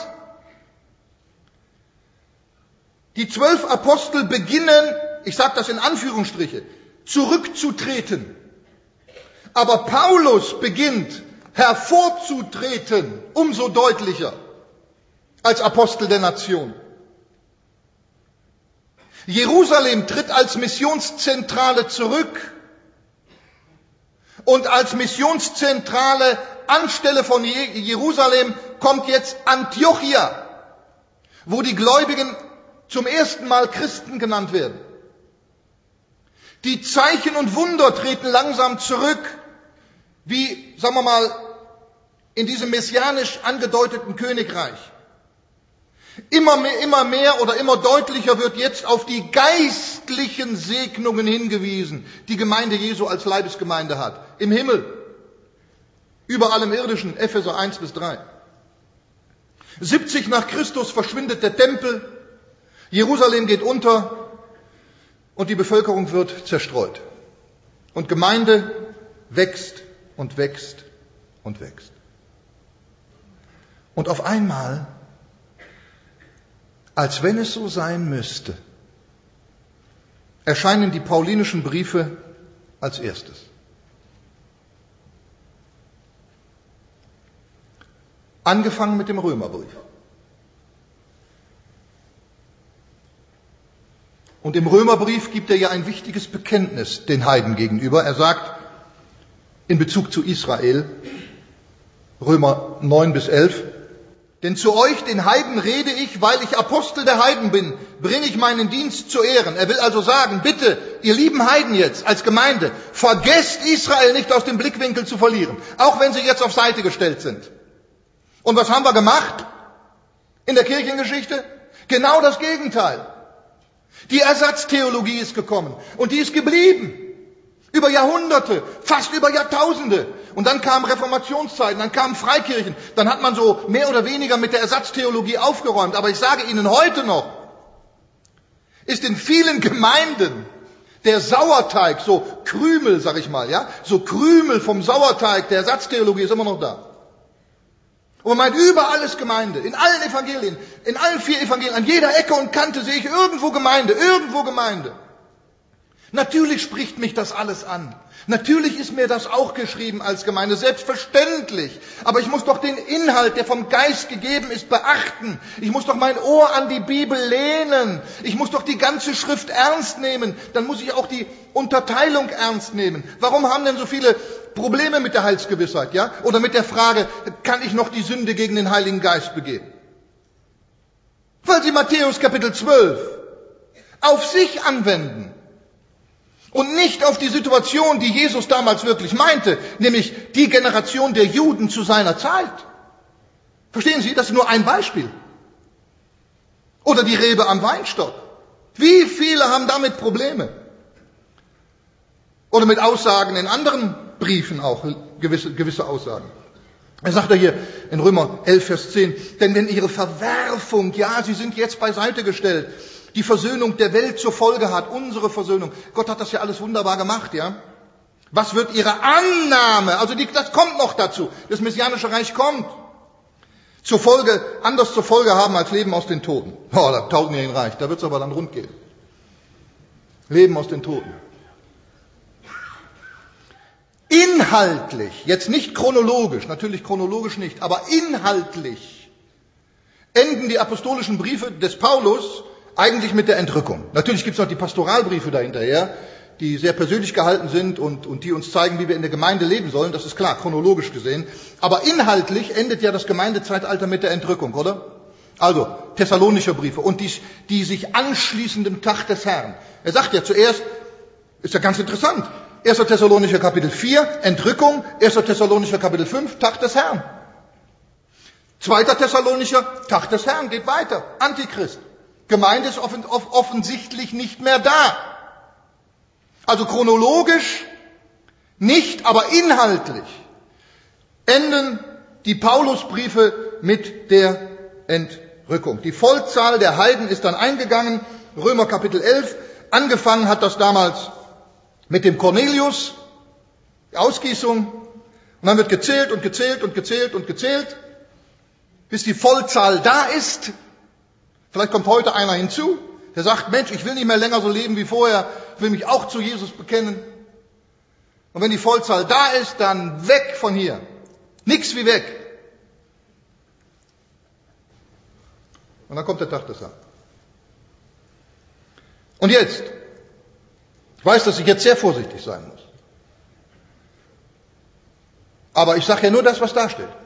Die zwölf Apostel beginnen, ich sage das in Anführungsstriche, zurückzutreten. Aber Paulus beginnt hervorzutreten, umso deutlicher, als Apostel der Nation. Jerusalem tritt als Missionszentrale zurück und als Missionszentrale anstelle von Jerusalem kommt jetzt Antiochia, wo die Gläubigen zum ersten Mal Christen genannt werden. Die Zeichen und Wunder treten langsam zurück, wie, sagen wir mal, in diesem messianisch angedeuteten Königreich. Immer mehr, immer mehr oder immer deutlicher wird jetzt auf die geistlichen Segnungen hingewiesen, die Gemeinde Jesu als Leibesgemeinde hat. Im Himmel, über allem Irdischen, Epheser eins bis drei. siebzig nach Christus verschwindet der Tempel, Jerusalem geht unter und die Bevölkerung wird zerstreut. Und Gemeinde wächst und wächst und wächst. Und auf einmal, als wenn es so sein müsste, erscheinen die paulinischen Briefe als erstes. Angefangen mit dem Römerbrief. Und im Römerbrief gibt er ja ein wichtiges Bekenntnis den Heiden gegenüber. Er sagt in Bezug zu Israel, Römer neun bis elf, denn zu euch, den Heiden, rede ich, weil ich Apostel der Heiden bin, bringe ich meinen Dienst zu Ehren. Er will also sagen, bitte, ihr lieben Heiden jetzt als Gemeinde, vergesst Israel nicht aus dem Blickwinkel zu verlieren, auch wenn sie jetzt auf Seite gestellt sind. Und was haben wir gemacht in der Kirchengeschichte? Genau das Gegenteil. Die Ersatztheologie ist gekommen und die ist geblieben. Über Jahrhunderte, fast über Jahrtausende. Und dann kamen Reformationszeiten, dann kamen Freikirchen. Dann hat man so mehr oder weniger mit der Ersatztheologie aufgeräumt. Aber ich sage Ihnen heute noch, ist in vielen Gemeinden der Sauerteig, so Krümel, sag ich mal, ja, so Krümel vom Sauerteig der Ersatztheologie ist immer noch da. Und man meint, überall ist Gemeinde, in allen Evangelien, in allen vier Evangelien, an jeder Ecke und Kante sehe ich irgendwo Gemeinde, irgendwo Gemeinde. Natürlich spricht mich das alles an. Natürlich ist mir das auch geschrieben als Gemeinde, selbstverständlich. Aber ich muss doch den Inhalt, der vom Geist gegeben ist, beachten. Ich muss doch mein Ohr an die Bibel lehnen. Ich muss doch die ganze Schrift ernst nehmen. Dann muss ich auch die Unterteilung ernst nehmen. Warum haben denn so viele Probleme mit der Heilsgewissheit, ja? Oder mit der Frage, kann ich noch die Sünde gegen den Heiligen Geist begehen? Weil sie Matthäus Kapitel zwölf auf sich anwenden. Und nicht auf die Situation, die Jesus damals wirklich meinte, nämlich die Generation der Juden zu seiner Zeit. Verstehen Sie, das ist nur ein Beispiel. Oder die Rebe am Weinstock. Wie viele haben damit Probleme? Oder mit Aussagen in anderen Briefen auch, gewisse, gewisse Aussagen. Er sagt ja hier in Römer elf, Vers zehn, denn wenn ihre Verwerfung, ja, sie sind jetzt beiseite gestellt, die Versöhnung der Welt zur Folge hat, unsere Versöhnung. Gott hat das ja alles wunderbar gemacht, ja. Was wird ihre Annahme, also die, das kommt noch dazu, das messianische Reich kommt, zur Folge, anders zur Folge haben als Leben aus den Toten. Oh, da tausendjährigen Reich, da wird es aber dann rund gehen. Leben aus den Toten. Inhaltlich, jetzt nicht chronologisch, natürlich chronologisch nicht, aber inhaltlich enden die apostolischen Briefe des Paulus eigentlich mit der Entrückung. Natürlich gibt es noch die Pastoralbriefe dahinterher, die sehr persönlich gehalten sind und, und die uns zeigen, wie wir in der Gemeinde leben sollen. Das ist klar, chronologisch gesehen. Aber inhaltlich endet ja das Gemeindezeitalter mit der Entrückung, oder? Also, Thessalonischer Briefe und die, die sich anschließenden Tag des Herrn. Er sagt ja zuerst, ist ja ganz interessant, erster Thessalonicher Kapitel vier, Entrückung, erster Thessalonicher Kapitel fünf, Tag des Herrn. zweiter Thessalonicher, Tag des Herrn, geht weiter, Antichrist. Gemeinde ist offen, off, offensichtlich nicht mehr da. Also chronologisch nicht, aber inhaltlich enden die Paulusbriefe mit der Entrückung. Die Vollzahl der Heiden ist dann eingegangen, Römer Kapitel elf, angefangen hat das damals mit dem Cornelius, die Ausgießung, und dann wird gezählt und gezählt und gezählt und gezählt, bis die Vollzahl da ist. Vielleicht kommt heute einer hinzu, der sagt, Mensch, ich will nicht mehr länger so leben wie vorher, ich will mich auch zu Jesus bekennen. Und wenn die Vollzahl da ist, dann weg von hier. Nix wie weg. Und dann kommt der Tag des Herrn. Und jetzt, ich weiß, dass ich jetzt sehr vorsichtig sein muss. Aber ich sage ja nur das, was da steht.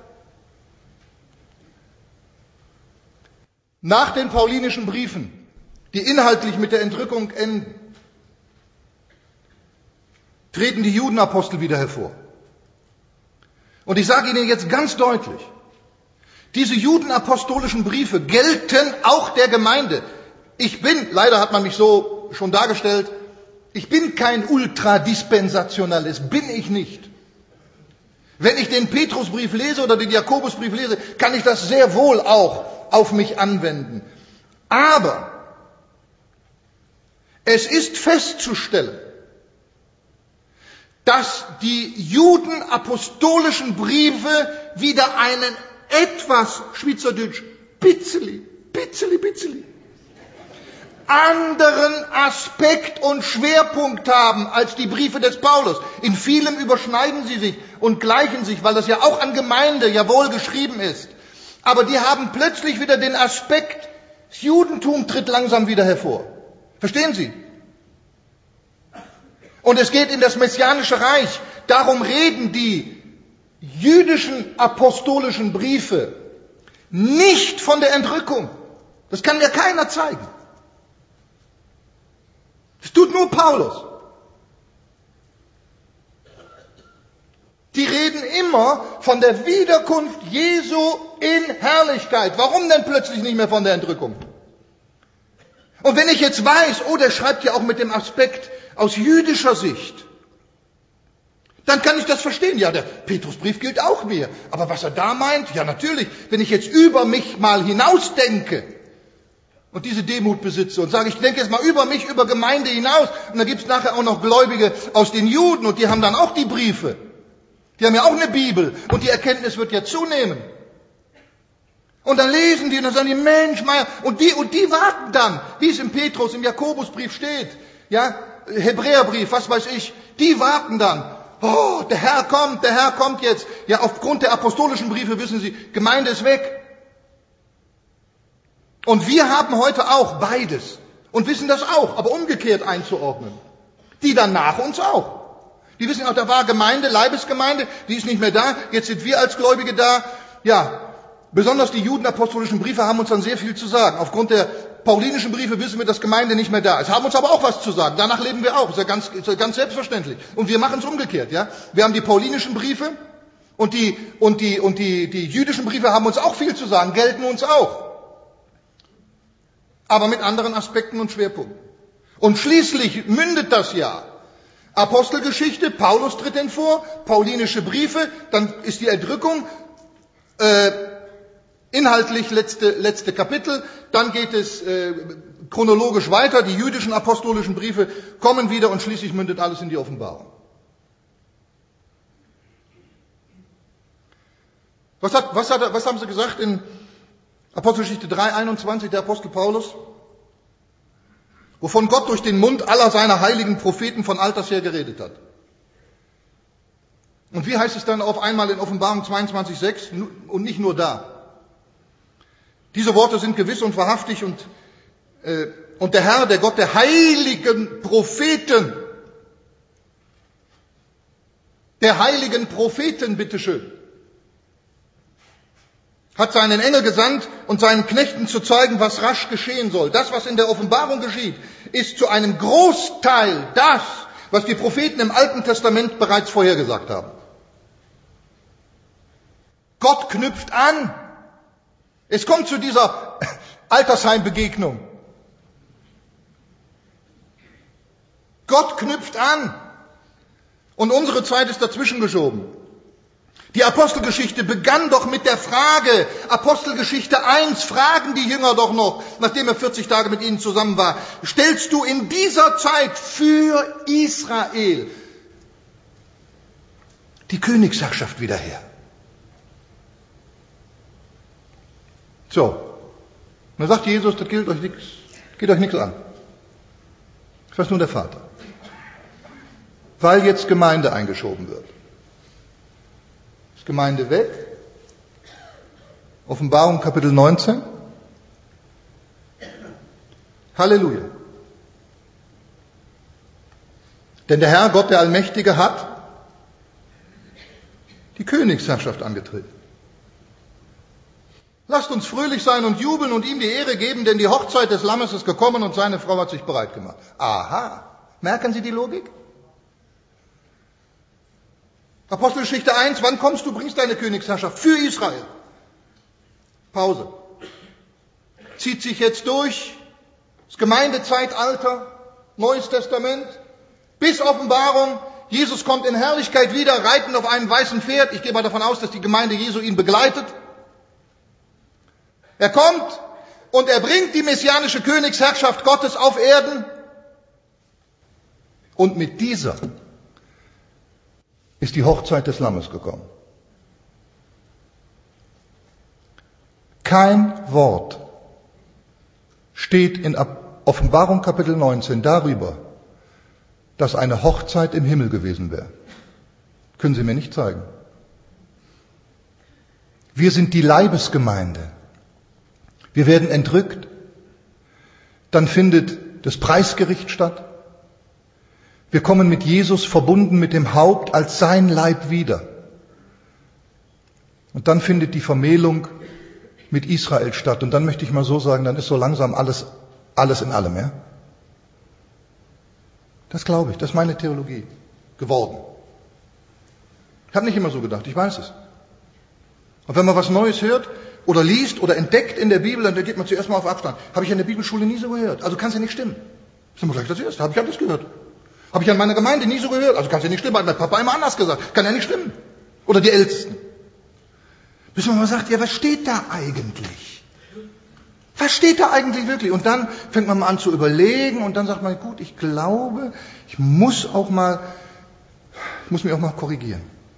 Nach den paulinischen Briefen, die inhaltlich mit der Entrückung enden, treten die Judenapostel wieder hervor. Und ich sage Ihnen jetzt ganz deutlich, diese judenapostolischen Briefe gelten auch der Gemeinde. Ich bin, leider hat man mich so schon dargestellt, ich bin kein Ultradispensationalist, bin ich nicht. Wenn ich den Petrusbrief lese oder den Jakobusbrief lese, kann ich das sehr wohl auch auf mich anwenden. Aber es ist festzustellen, dass die judenapostolischen Briefe wieder einen etwas, Schweizerdeutsch, bitzeli, bitzeli, bitzeli, anderen Aspekt und Schwerpunkt haben als die Briefe des Paulus. In vielem überschneiden sie sich und gleichen sich, weil das ja auch an Gemeinde jawohl geschrieben ist. Aber die haben plötzlich wieder den Aspekt, das Judentum tritt langsam wieder hervor. Verstehen Sie? Und es geht in das Messianische Reich. Darum reden die jüdischen apostolischen Briefe nicht von der Entrückung. Das kann mir keiner zeigen. Das tut nur Paulus. Die reden immer von der Wiederkunft Jesu in Herrlichkeit. Warum denn plötzlich nicht mehr von der Entrückung? Und wenn ich jetzt weiß, oh, der schreibt ja auch mit dem Aspekt aus jüdischer Sicht, dann kann ich das verstehen. Ja, der Petrusbrief gilt auch mir. Aber was er da meint, ja natürlich, wenn ich jetzt über mich mal hinausdenke und diese Demut besitze und sage, ich denke jetzt mal über mich, über Gemeinde hinaus, und dann gibt es nachher auch noch Gläubige aus den Juden und die haben dann auch die Briefe. Die haben ja auch eine Bibel und die Erkenntnis wird ja zunehmen. Und dann lesen die und dann sagen die, Mensch, Meier, und die, und die warten dann, wie es im Petrus, im Jakobusbrief steht, ja, Hebräerbrief, was weiß ich, die warten dann. Oh, der Herr kommt, der Herr kommt jetzt. Ja, aufgrund der apostolischen Briefe wissen Sie, Gemeinde ist weg. Und wir haben heute auch beides und wissen das auch, aber umgekehrt einzuordnen. Die dann nach uns auch. Die wissen auch, da war Gemeinde, Leibesgemeinde, die ist nicht mehr da, jetzt sind wir als Gläubige da. Ja, besonders die judenapostolischen Briefe haben uns dann sehr viel zu sagen. Aufgrund der paulinischen Briefe wissen wir, dass Gemeinde nicht mehr da ist. Haben uns aber auch was zu sagen. Danach leben wir auch. Ist ja ganz, ist ja ganz selbstverständlich. Und wir machen es umgekehrt, ja. Wir haben die paulinischen Briefe und die, und die, und die, die jüdischen Briefe haben uns auch viel zu sagen, gelten uns auch. Aber mit anderen Aspekten und Schwerpunkten. Und schließlich mündet das ja. Apostelgeschichte, Paulus tritt denn vor, paulinische Briefe, dann ist die Entrückung, äh, inhaltlich letzte, letzte Kapitel, dann geht es äh, chronologisch weiter, die jüdischen apostolischen Briefe kommen wieder und schließlich mündet alles in die Offenbarung. Was, hat, was, hat, was haben sie gesagt in Apostelgeschichte drei einundzwanzig, der Apostel Paulus? Wovon Gott durch den Mund aller seiner heiligen Propheten von alters her geredet hat. Und wie heißt es dann auf einmal in Offenbarung zweiundzwanzig sechs und nicht nur da? Diese Worte sind gewiss und wahrhaftig und, äh, und der Herr, der Gott der heiligen Propheten, der heiligen Propheten, bitteschön, hat seinen Engel gesandt und seinen Knechten zu zeigen, was rasch geschehen soll. Das, was in der Offenbarung geschieht, ist zu einem Großteil das, was die Propheten im Alten Testament bereits vorhergesagt haben. Gott knüpft an. Es kommt zu dieser Altersheimbegegnung. Gott knüpft an. Und unsere Zeit ist dazwischen geschoben. Die Apostelgeschichte begann doch mit der Frage, Apostelgeschichte eins, fragen die Jünger doch noch, nachdem er vierzig Tage mit ihnen zusammen war, stellst du in dieser Zeit für Israel die Königsherrschaft wieder her? So, und dann sagt Jesus, das gilt euch nichts, geht euch nichts an. Das weiß nur der Vater. Weil jetzt Gemeinde eingeschoben wird. Ist Gemeinde weg? Offenbarung Kapitel neunzehn. Halleluja. Denn der Herr, Gott der Allmächtige, hat die Königsherrschaft angetreten. Lasst uns fröhlich sein und jubeln und ihm die Ehre geben, denn die Hochzeit des Lammes ist gekommen und seine Frau hat sich bereit gemacht. Aha, merken Sie die Logik? Apostelgeschichte eins, wann kommst du, bringst deine Königsherrschaft für Israel? Pause. Zieht sich jetzt durch, das Gemeindezeitalter, Neues Testament, bis Offenbarung. Jesus kommt in Herrlichkeit wieder, reitend auf einem weißen Pferd. Ich gehe mal davon aus, dass die Gemeinde Jesu ihn begleitet. Er kommt und er bringt die messianische Königsherrschaft Gottes auf Erden. Und mit dieser ist die Hochzeit des Lammes gekommen. Kein Wort steht in Offenbarung Kapitel neunzehn darüber, dass eine Hochzeit im Himmel gewesen wäre. Können Sie mir nicht zeigen. Wir sind die Leibesgemeinde. Wir werden entrückt. Dann findet das Preisgericht statt. Wir kommen mit Jesus verbunden mit dem Haupt als sein Leib wieder. Und dann findet die Vermählung mit Israel statt. Und dann möchte ich mal so sagen, dann ist so langsam alles, alles in allem, ja? Das glaube ich, das ist meine Theologie geworden. Ich habe nicht immer so gedacht, ich weiß es. Und wenn man was Neues hört oder liest oder entdeckt in der Bibel, dann geht man zuerst mal auf Abstand. Habe ich in der Bibelschule nie so gehört. Also kann es ja nicht stimmen. Das ist immer gleich das Erste. Habe ich alles gehört. Habe ich an meiner Gemeinde nie so gehört. Also kann es ja nicht stimmen. Hat mein Papa immer anders gesagt. Kann ja nicht stimmen. Oder die Ältesten. Bis man mal sagt, ja, was steht da eigentlich? Was steht da eigentlich wirklich? Und dann fängt man mal an zu überlegen und dann sagt man, gut, ich glaube, ich muss auch mal, ich muss mich auch mal korrigieren.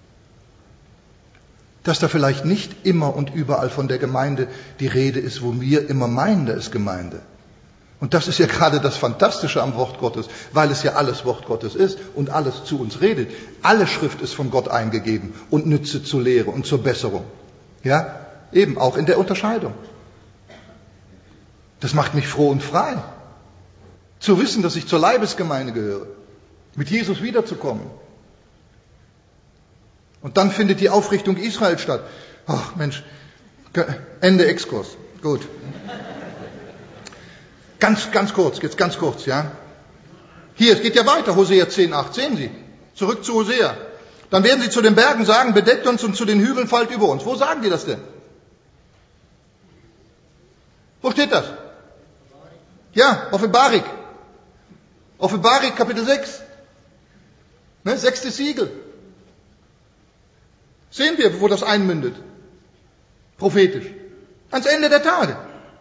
Dass da vielleicht nicht immer und überall von der Gemeinde die Rede ist, wo wir immer meinen, da ist Gemeinde. Und das ist ja gerade das Fantastische am Wort Gottes, weil es ja alles Wort Gottes ist und alles zu uns redet. Alle Schrift ist von Gott eingegeben und nütze zur Lehre und zur Besserung. Ja, eben auch in der Unterscheidung. Das macht mich froh und frei. Zu wissen, dass ich zur Leibesgemeinde gehöre, mit Jesus wiederzukommen. Und dann findet die Aufrichtung Israel statt. Ach Mensch, Ende Exkurs. Gut. Ganz, ganz kurz, jetzt ganz kurz, ja. Hier, es geht ja weiter, Hosea zehn acht, sehen Sie. Zurück zu Hosea. Dann werden sie zu den Bergen sagen, bedeckt uns und zu den Hügeln fallt über uns. Wo sagen die das denn? Wo steht das? Ja, Offenbarung. Offenbarung Kapitel sechs. Ne, sechstes Siegel. Sehen wir, wo das einmündet. Prophetisch. Ans Ende der Tage.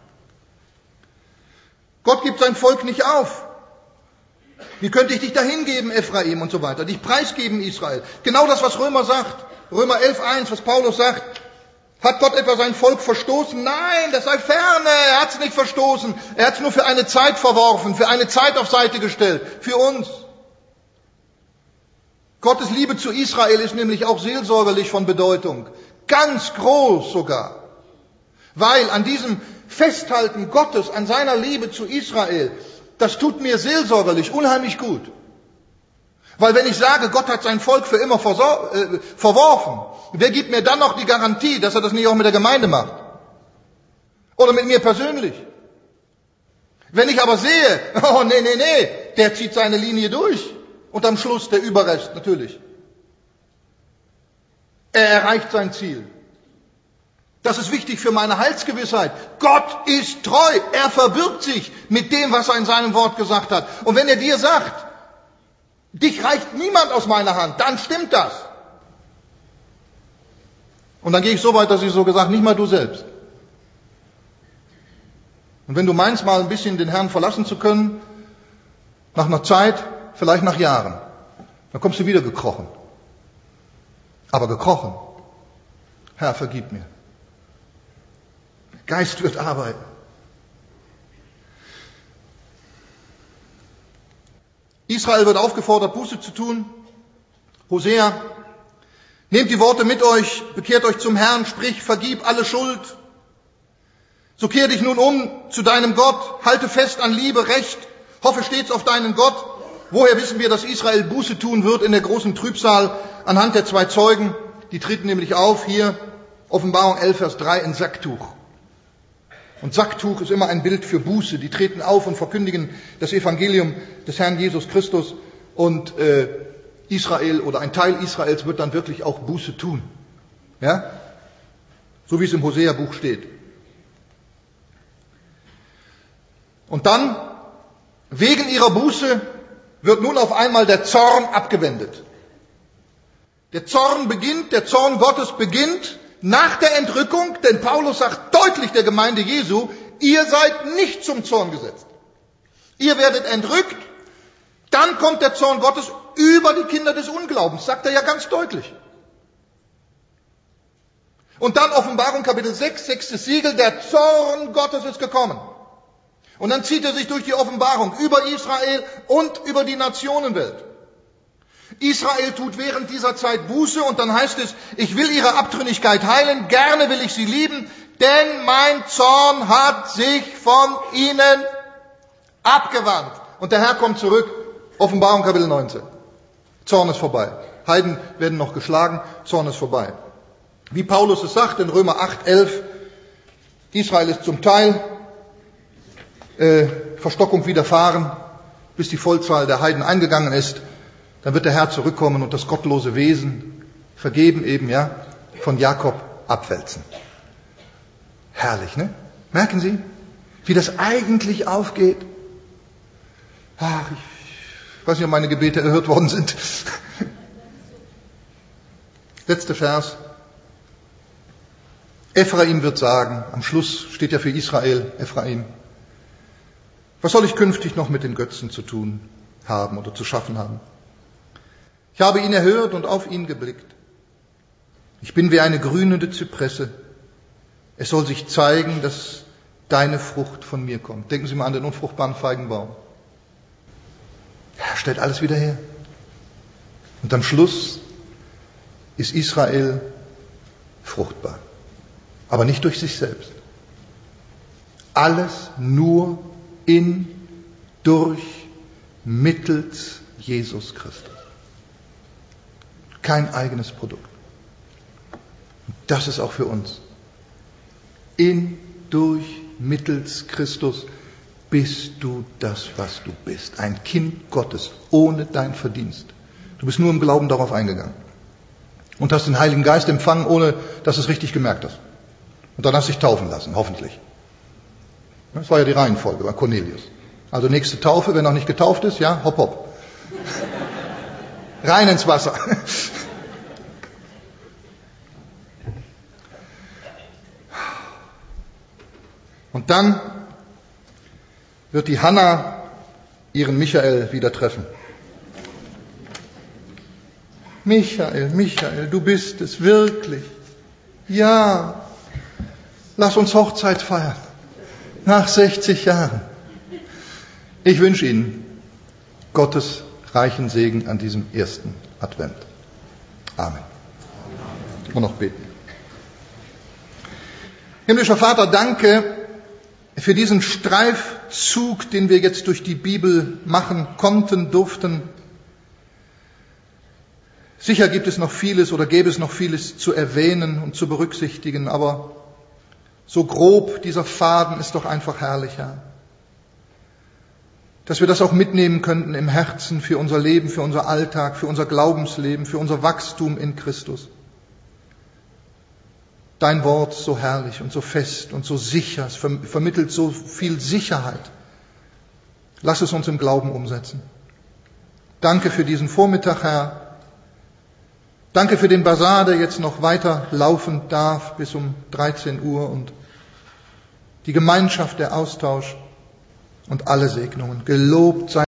Gott gibt sein Volk nicht auf. Wie könnte ich dich dahin geben, Ephraim und so weiter? Dich preisgeben, Israel. Genau das, was Römer sagt. Römer elf eins, was Paulus sagt. Hat Gott etwa sein Volk verstoßen? Nein, das sei ferne. Er hat es nicht verstoßen. Er hat es nur für eine Zeit verworfen, für eine Zeit auf Seite gestellt. Für uns. Gottes Liebe zu Israel ist nämlich auch seelsorgerlich von Bedeutung. Ganz groß sogar. Weil an diesem Festhalten Gottes, an seiner Liebe zu Israel, das tut mir seelsorgerlich unheimlich gut. Weil wenn ich sage, Gott hat sein Volk für immer versor- äh, verworfen, wer gibt mir dann noch die Garantie, dass er das nicht auch mit der Gemeinde macht? Oder mit mir persönlich? Wenn ich aber sehe, oh nee, nee, nee, der zieht seine Linie durch und am Schluss der Überrest natürlich. Er erreicht sein Ziel. Das ist wichtig für meine Heilsgewissheit. Gott ist treu. Er verbirgt sich mit dem, was er in seinem Wort gesagt hat. Und wenn er dir sagt, dich reicht niemand aus meiner Hand, dann stimmt das. Und dann gehe ich so weit, dass ich so gesagt, nicht mal du selbst. Und wenn du meinst, mal ein bisschen den Herrn verlassen zu können, nach einer Zeit, vielleicht nach Jahren, dann kommst du wieder gekrochen. Aber gekrochen. Herr, vergib mir. Geist wird arbeiten. Israel wird aufgefordert, Buße zu tun. Hosea, nehmt die Worte mit euch, bekehrt euch zum Herrn, sprich, vergib alle Schuld. So kehr dich nun um zu deinem Gott, halte fest an Liebe, Recht, hoffe stets auf deinen Gott. Woher wissen wir, dass Israel Buße tun wird in der großen Trübsal? Anhand der zwei Zeugen, die treten nämlich auf, hier Offenbarung elf, Vers drei, in Sacktuch. Und Sacktuch ist immer ein Bild für Buße. Die treten auf und verkündigen das Evangelium des Herrn Jesus Christus. Und äh, Israel oder ein Teil Israels wird dann wirklich auch Buße tun. Ja? So wie es im Hosea-Buch steht. Und dann, wegen ihrer Buße, wird nun auf einmal der Zorn abgewendet. Der Zorn beginnt, der Zorn Gottes beginnt nach der Entrückung, denn Paulus sagt deutlich der Gemeinde Jesu, ihr seid nicht zum Zorn gesetzt. Ihr werdet entrückt, dann kommt der Zorn Gottes über die Kinder des Unglaubens, sagt er ja ganz deutlich. Und dann Offenbarung Kapitel sechs, sechstes Siegel, der Zorn Gottes ist gekommen. Und dann zieht er sich durch die Offenbarung über Israel und über die Nationenwelt. Israel tut während dieser Zeit Buße und dann heißt es, ich will ihre Abtrünnigkeit heilen, gerne will ich sie lieben, denn mein Zorn hat sich von ihnen abgewandt. Und der Herr kommt zurück, Offenbarung Kapitel neunzehn. Zorn ist vorbei. Heiden werden noch geschlagen, Zorn ist vorbei. Wie Paulus es sagt in Römer acht, elf, Israel ist zum Teil äh, Verstockung widerfahren, bis die Vollzahl der Heiden eingegangen ist. Dann wird der Herr zurückkommen und das gottlose Wesen, vergeben eben, ja, von Jakob abwälzen. Herrlich, ne? Merken Sie, wie das eigentlich aufgeht? Ach, ich weiß nicht, ob meine Gebete erhört worden sind. Letzter Vers. Ephraim wird sagen, am Schluss steht ja für Israel, Ephraim, was soll ich künftig noch mit den Götzen zu tun haben oder zu schaffen haben? Ich habe ihn erhört und auf ihn geblickt. Ich bin wie eine grünende Zypresse. Es soll sich zeigen, dass deine Frucht von mir kommt. Denken Sie mal an den unfruchtbaren Feigenbaum. Er stellt alles wieder her. Und am Schluss ist Israel fruchtbar. Aber nicht durch sich selbst. Alles nur in, durch, mittels Jesus Christus. Kein eigenes Produkt. Und das ist auch für uns. In, durch, mittels Christus bist du das, was du bist. Ein Kind Gottes, ohne dein Verdienst. Du bist nur im Glauben darauf eingegangen. Und hast den Heiligen Geist empfangen, ohne dass du es richtig gemerkt hast. Und dann hast du dich taufen lassen, hoffentlich. Das war ja die Reihenfolge bei Cornelius. Also nächste Taufe, wer noch nicht getauft ist, ja, hopp, hopp. Rein ins Wasser. Und dann wird die Hannah ihren Michael wieder treffen. Michael, Michael, du bist es wirklich. Ja, lass uns Hochzeit feiern. Nach sechzig Jahren. Ich wünsche Ihnen Gottes reichen Segen an diesem ersten Advent. Amen. Und noch beten. Himmlischer Vater, danke für diesen Streifzug, den wir jetzt durch die Bibel machen konnten, durften. Sicher gibt es noch vieles oder gäbe es noch vieles zu erwähnen und zu berücksichtigen, aber so grob dieser Faden ist doch einfach herrlich, Herr. Dass wir das auch mitnehmen könnten im Herzen für unser Leben, für unser Alltag, für unser Glaubensleben, für unser Wachstum in Christus. Dein Wort so herrlich und so fest und so sicher, es vermittelt so viel Sicherheit. Lass es uns im Glauben umsetzen. Danke für diesen Vormittag, Herr. Danke für den Basar, der jetzt noch weiter laufen darf bis um dreizehn Uhr und die Gemeinschaft, der Austausch und alle Segnungen. Gelobt sei